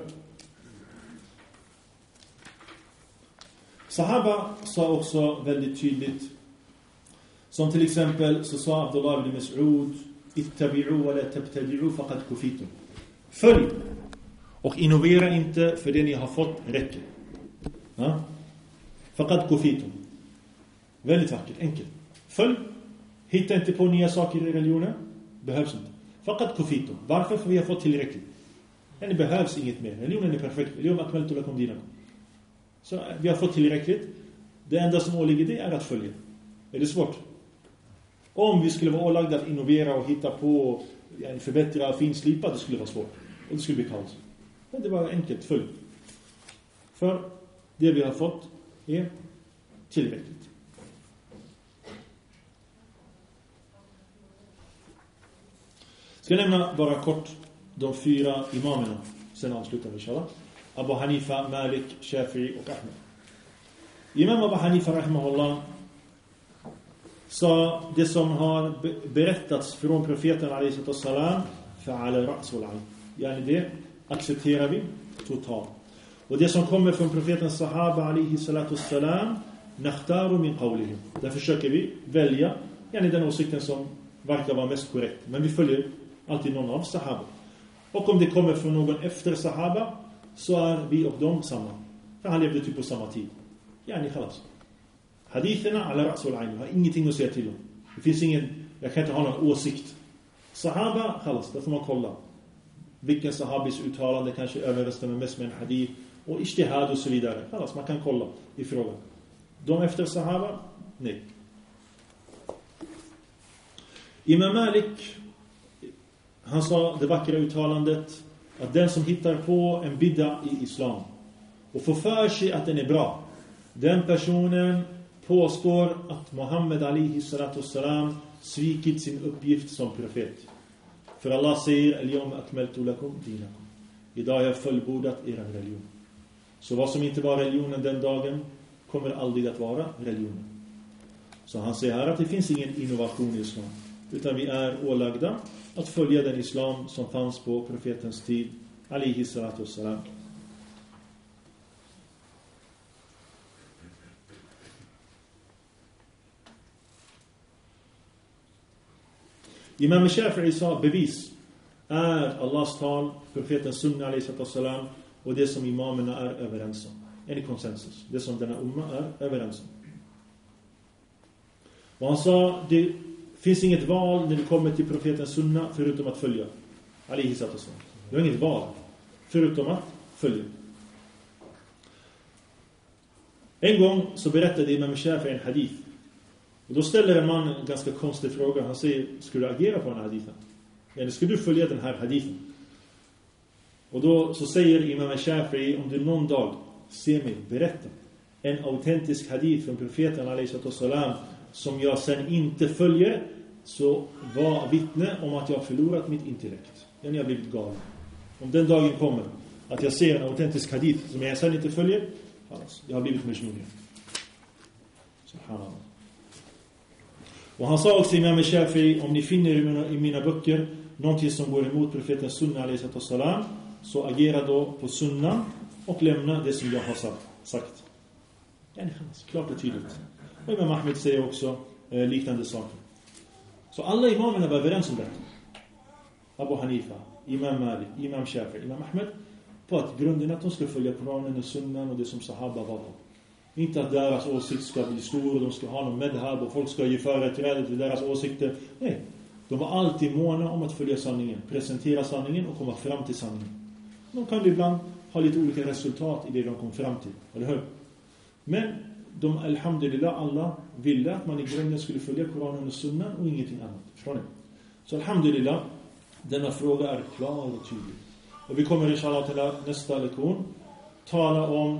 Sahaba sa också väldigt tydligt, som till exempel så sa Abdullah ibn Mas'ud, ittabi'u wa la tabtadi'u faqad kufitum. Följ och innovera inte, för det ni har fått räcker. Ja? Faqad kufitum. Väldigt vackert, enkelt. Följ, hitta inte på nya saker i religionen, behövs inte. Faqad kufitum. Varför? För vi har fått tillräckligt. Men det behövs inget mer. Religionen är perfekt. Religionen akmaltu lakum dinakum. Så vi har fått tillräckligt. Det enda som åligger det är att följa. Är det svårt? Om vi skulle vara ålagda att innovera och hitta på, förbättra och finslipa, det skulle vara svårt. Och det skulle bli kaos. Men det var enkelt, följ. För det vi har fått är tillräckligt. Ska jag nämna bara kort de fyra imamerna. Sen avslutar vi inshallah. Abu Hanifa, Malik, Shafi'i och Ahmed. Imam Abu Hanifa rahimahullah sa det som har berättats från profeten alaihi sallam fa'ala ra's wal 'ayn. Yani det accepterar vi totalt. Och det som kommer från profeten sahaba alaihi salatu wassalam, nakhtaru min qawlihim. Där försöker vi välja yani den åsikten som verkar vara mest korrekt. Men vi följer alltid någon av sahaba. Och om det kommer från någon efter sahaba, så är vi och dem samma. För han levde typ på samma tid. Yani khalas. Haditherna ala ra's wal 'ayn har ingenting att säga till om. Det finns ingen, jag kan inte ha någon åsikt. Sahaba, khalas, då får man kolla. Vilken sahabis uttalande kanske överensstämmer mest med en hadith. Och ijtihad och så vidare. Khalas, man kan kolla i frågan. De efter sahaba? Nej. Imam Malik, han sa det vackra uttalandet att den som hittar på en bid'a i islam och får för sig att den är bra, den personen påstår att Muhammed alaihi salatu wassalam svikit sin uppgift som profet. För Allah säger al-yawma akmaltu lakum dinakum. Idag har jag fullbordat er religion. Så vad som inte var religionen den dagen kommer aldrig att vara religionen. Så han säger här att det finns ingen innovation i islam, utan vi är ålagda att följa den islam som fanns på profetens tid alaihi salatu wassalam. Imam Shafi'i sa bevis är Allahs tal, profetens sunna alaihi salatu wassalam och det som imamerna är överens om. En konsensus. Det som denna umma är överens om. Och han sa det finns inget val när det kommer till profetens sunna förutom att följa alaihi salatu wassalam. Det är inget val förutom att följa. En gång så berättade Imam Shafi'i en hadith. Och då ställer en man en ganska konstig fråga. Han säger, skulle du agera på den här hadithen? Eller skulle du följa den här hadithen? Och då så säger Imam Shafi'i, om du någon dag ser mig berätta en autentisk hadith från profeten alaihi salatu wassalam som jag sen inte följer, så var vittne om att jag har förlorat mitt intellekt. Jag har blivit galen. Om den dagen kommer att jag ser en autentisk hadith som jag sen inte följer, alltså, jag har blivit majnun. Subhanallah. Och han sa också Imam Shafi'i, om ni finner i mina, i mina böcker någonting som går emot profetens sunna alaihi salatu wassalam, så agera då på sunna och lämna det som jag har sagt. Ja, klart och tydligt. Och Imam Ahmed säger också eh, liknande saker. Så alla imamerna var överens om detta. Abu Hanifa, Imam Malik, Imam Shafi'i, Imam Ahmed, på att grunden att de ska följa Koranen och sunnan och det som sahaba var på. Inte att deras åsikt ska bli stor och de ska ha någon medhab och folk ska ge företräde till deras åsikter. Nej, de var alltid måna om att följa sanningen, presentera sanningen och komma fram till sanningen. De kan ibland ha lite olika resultat i det de kom fram till, eller hur? Men de, alhamdulillah, alla ville att man i grunden skulle följa Koranen och sunnan och ingenting annat. Förstår ni? Så alhamdulillah, denna fråga är klar och tydlig. Och vi kommer inshallah till nästa lektion tala om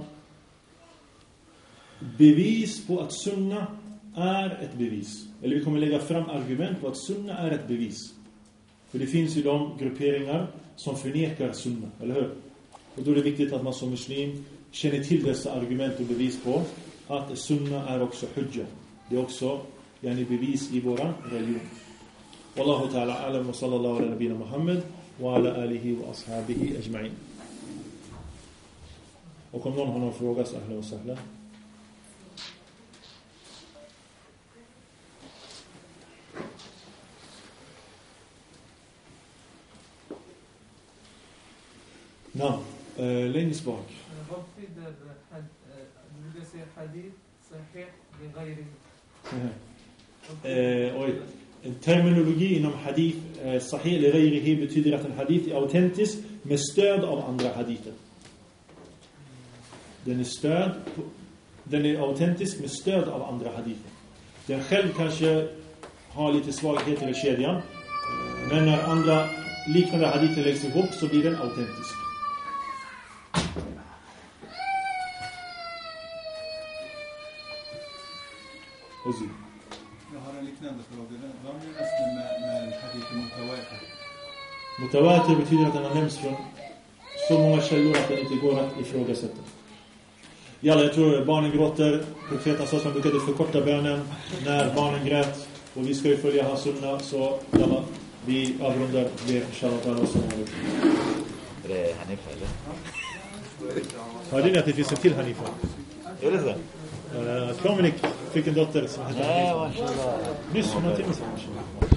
bevis på att sunna är ett bevis. Eller vi kommer lägga fram argument på att sunna är ett bevis. För det finns ju de grupperingar som förnekar sunna, eller hur? Och då är det viktigt att man som muslim känner till dessa argument och bevis på att sunna är också hujja. Det är också yani bevis i våran religion. Wallahu ta'ala alam wa sallallahu ala nabina Muhammad wa ala alihi wa ashabihi ajma'in. Och om någon har någon fråga så ahlan wa sahlan. نعم längst bak. Vad betyder du vill säga hadith sahih بغير eh oj en terminologi inom hadith eh, sahih eller غيره betyder att en hadith är autentisk med stöd av andra hadither. Den är stöd den är autentisk med stöd av andra hadither. Den själv kanske har lite svagheter i kedjan, men när andra liknande hadither läggs ihop så blir den autentisk. Jag har en liknande fråga. Vad menas det med, med hadith mutawatir? Mutawatir betyder att den har nämnts från så många källor att den inte går att ifrågasätta. Jalla, jag tror barnen gråter. Profeten sa att man brukade förkorta bönen när barnen grät. Och vi ska ju följa hans sunna. Så jalla, vi avrundar det. Inshallah. Det är Hanifa eller? Hörde ni att det finns en till Hanifa? Är det så? Uh, Dominik fick en dotter som heter Nej, Hanifa. varsågod. Nyss för någon timme sedan.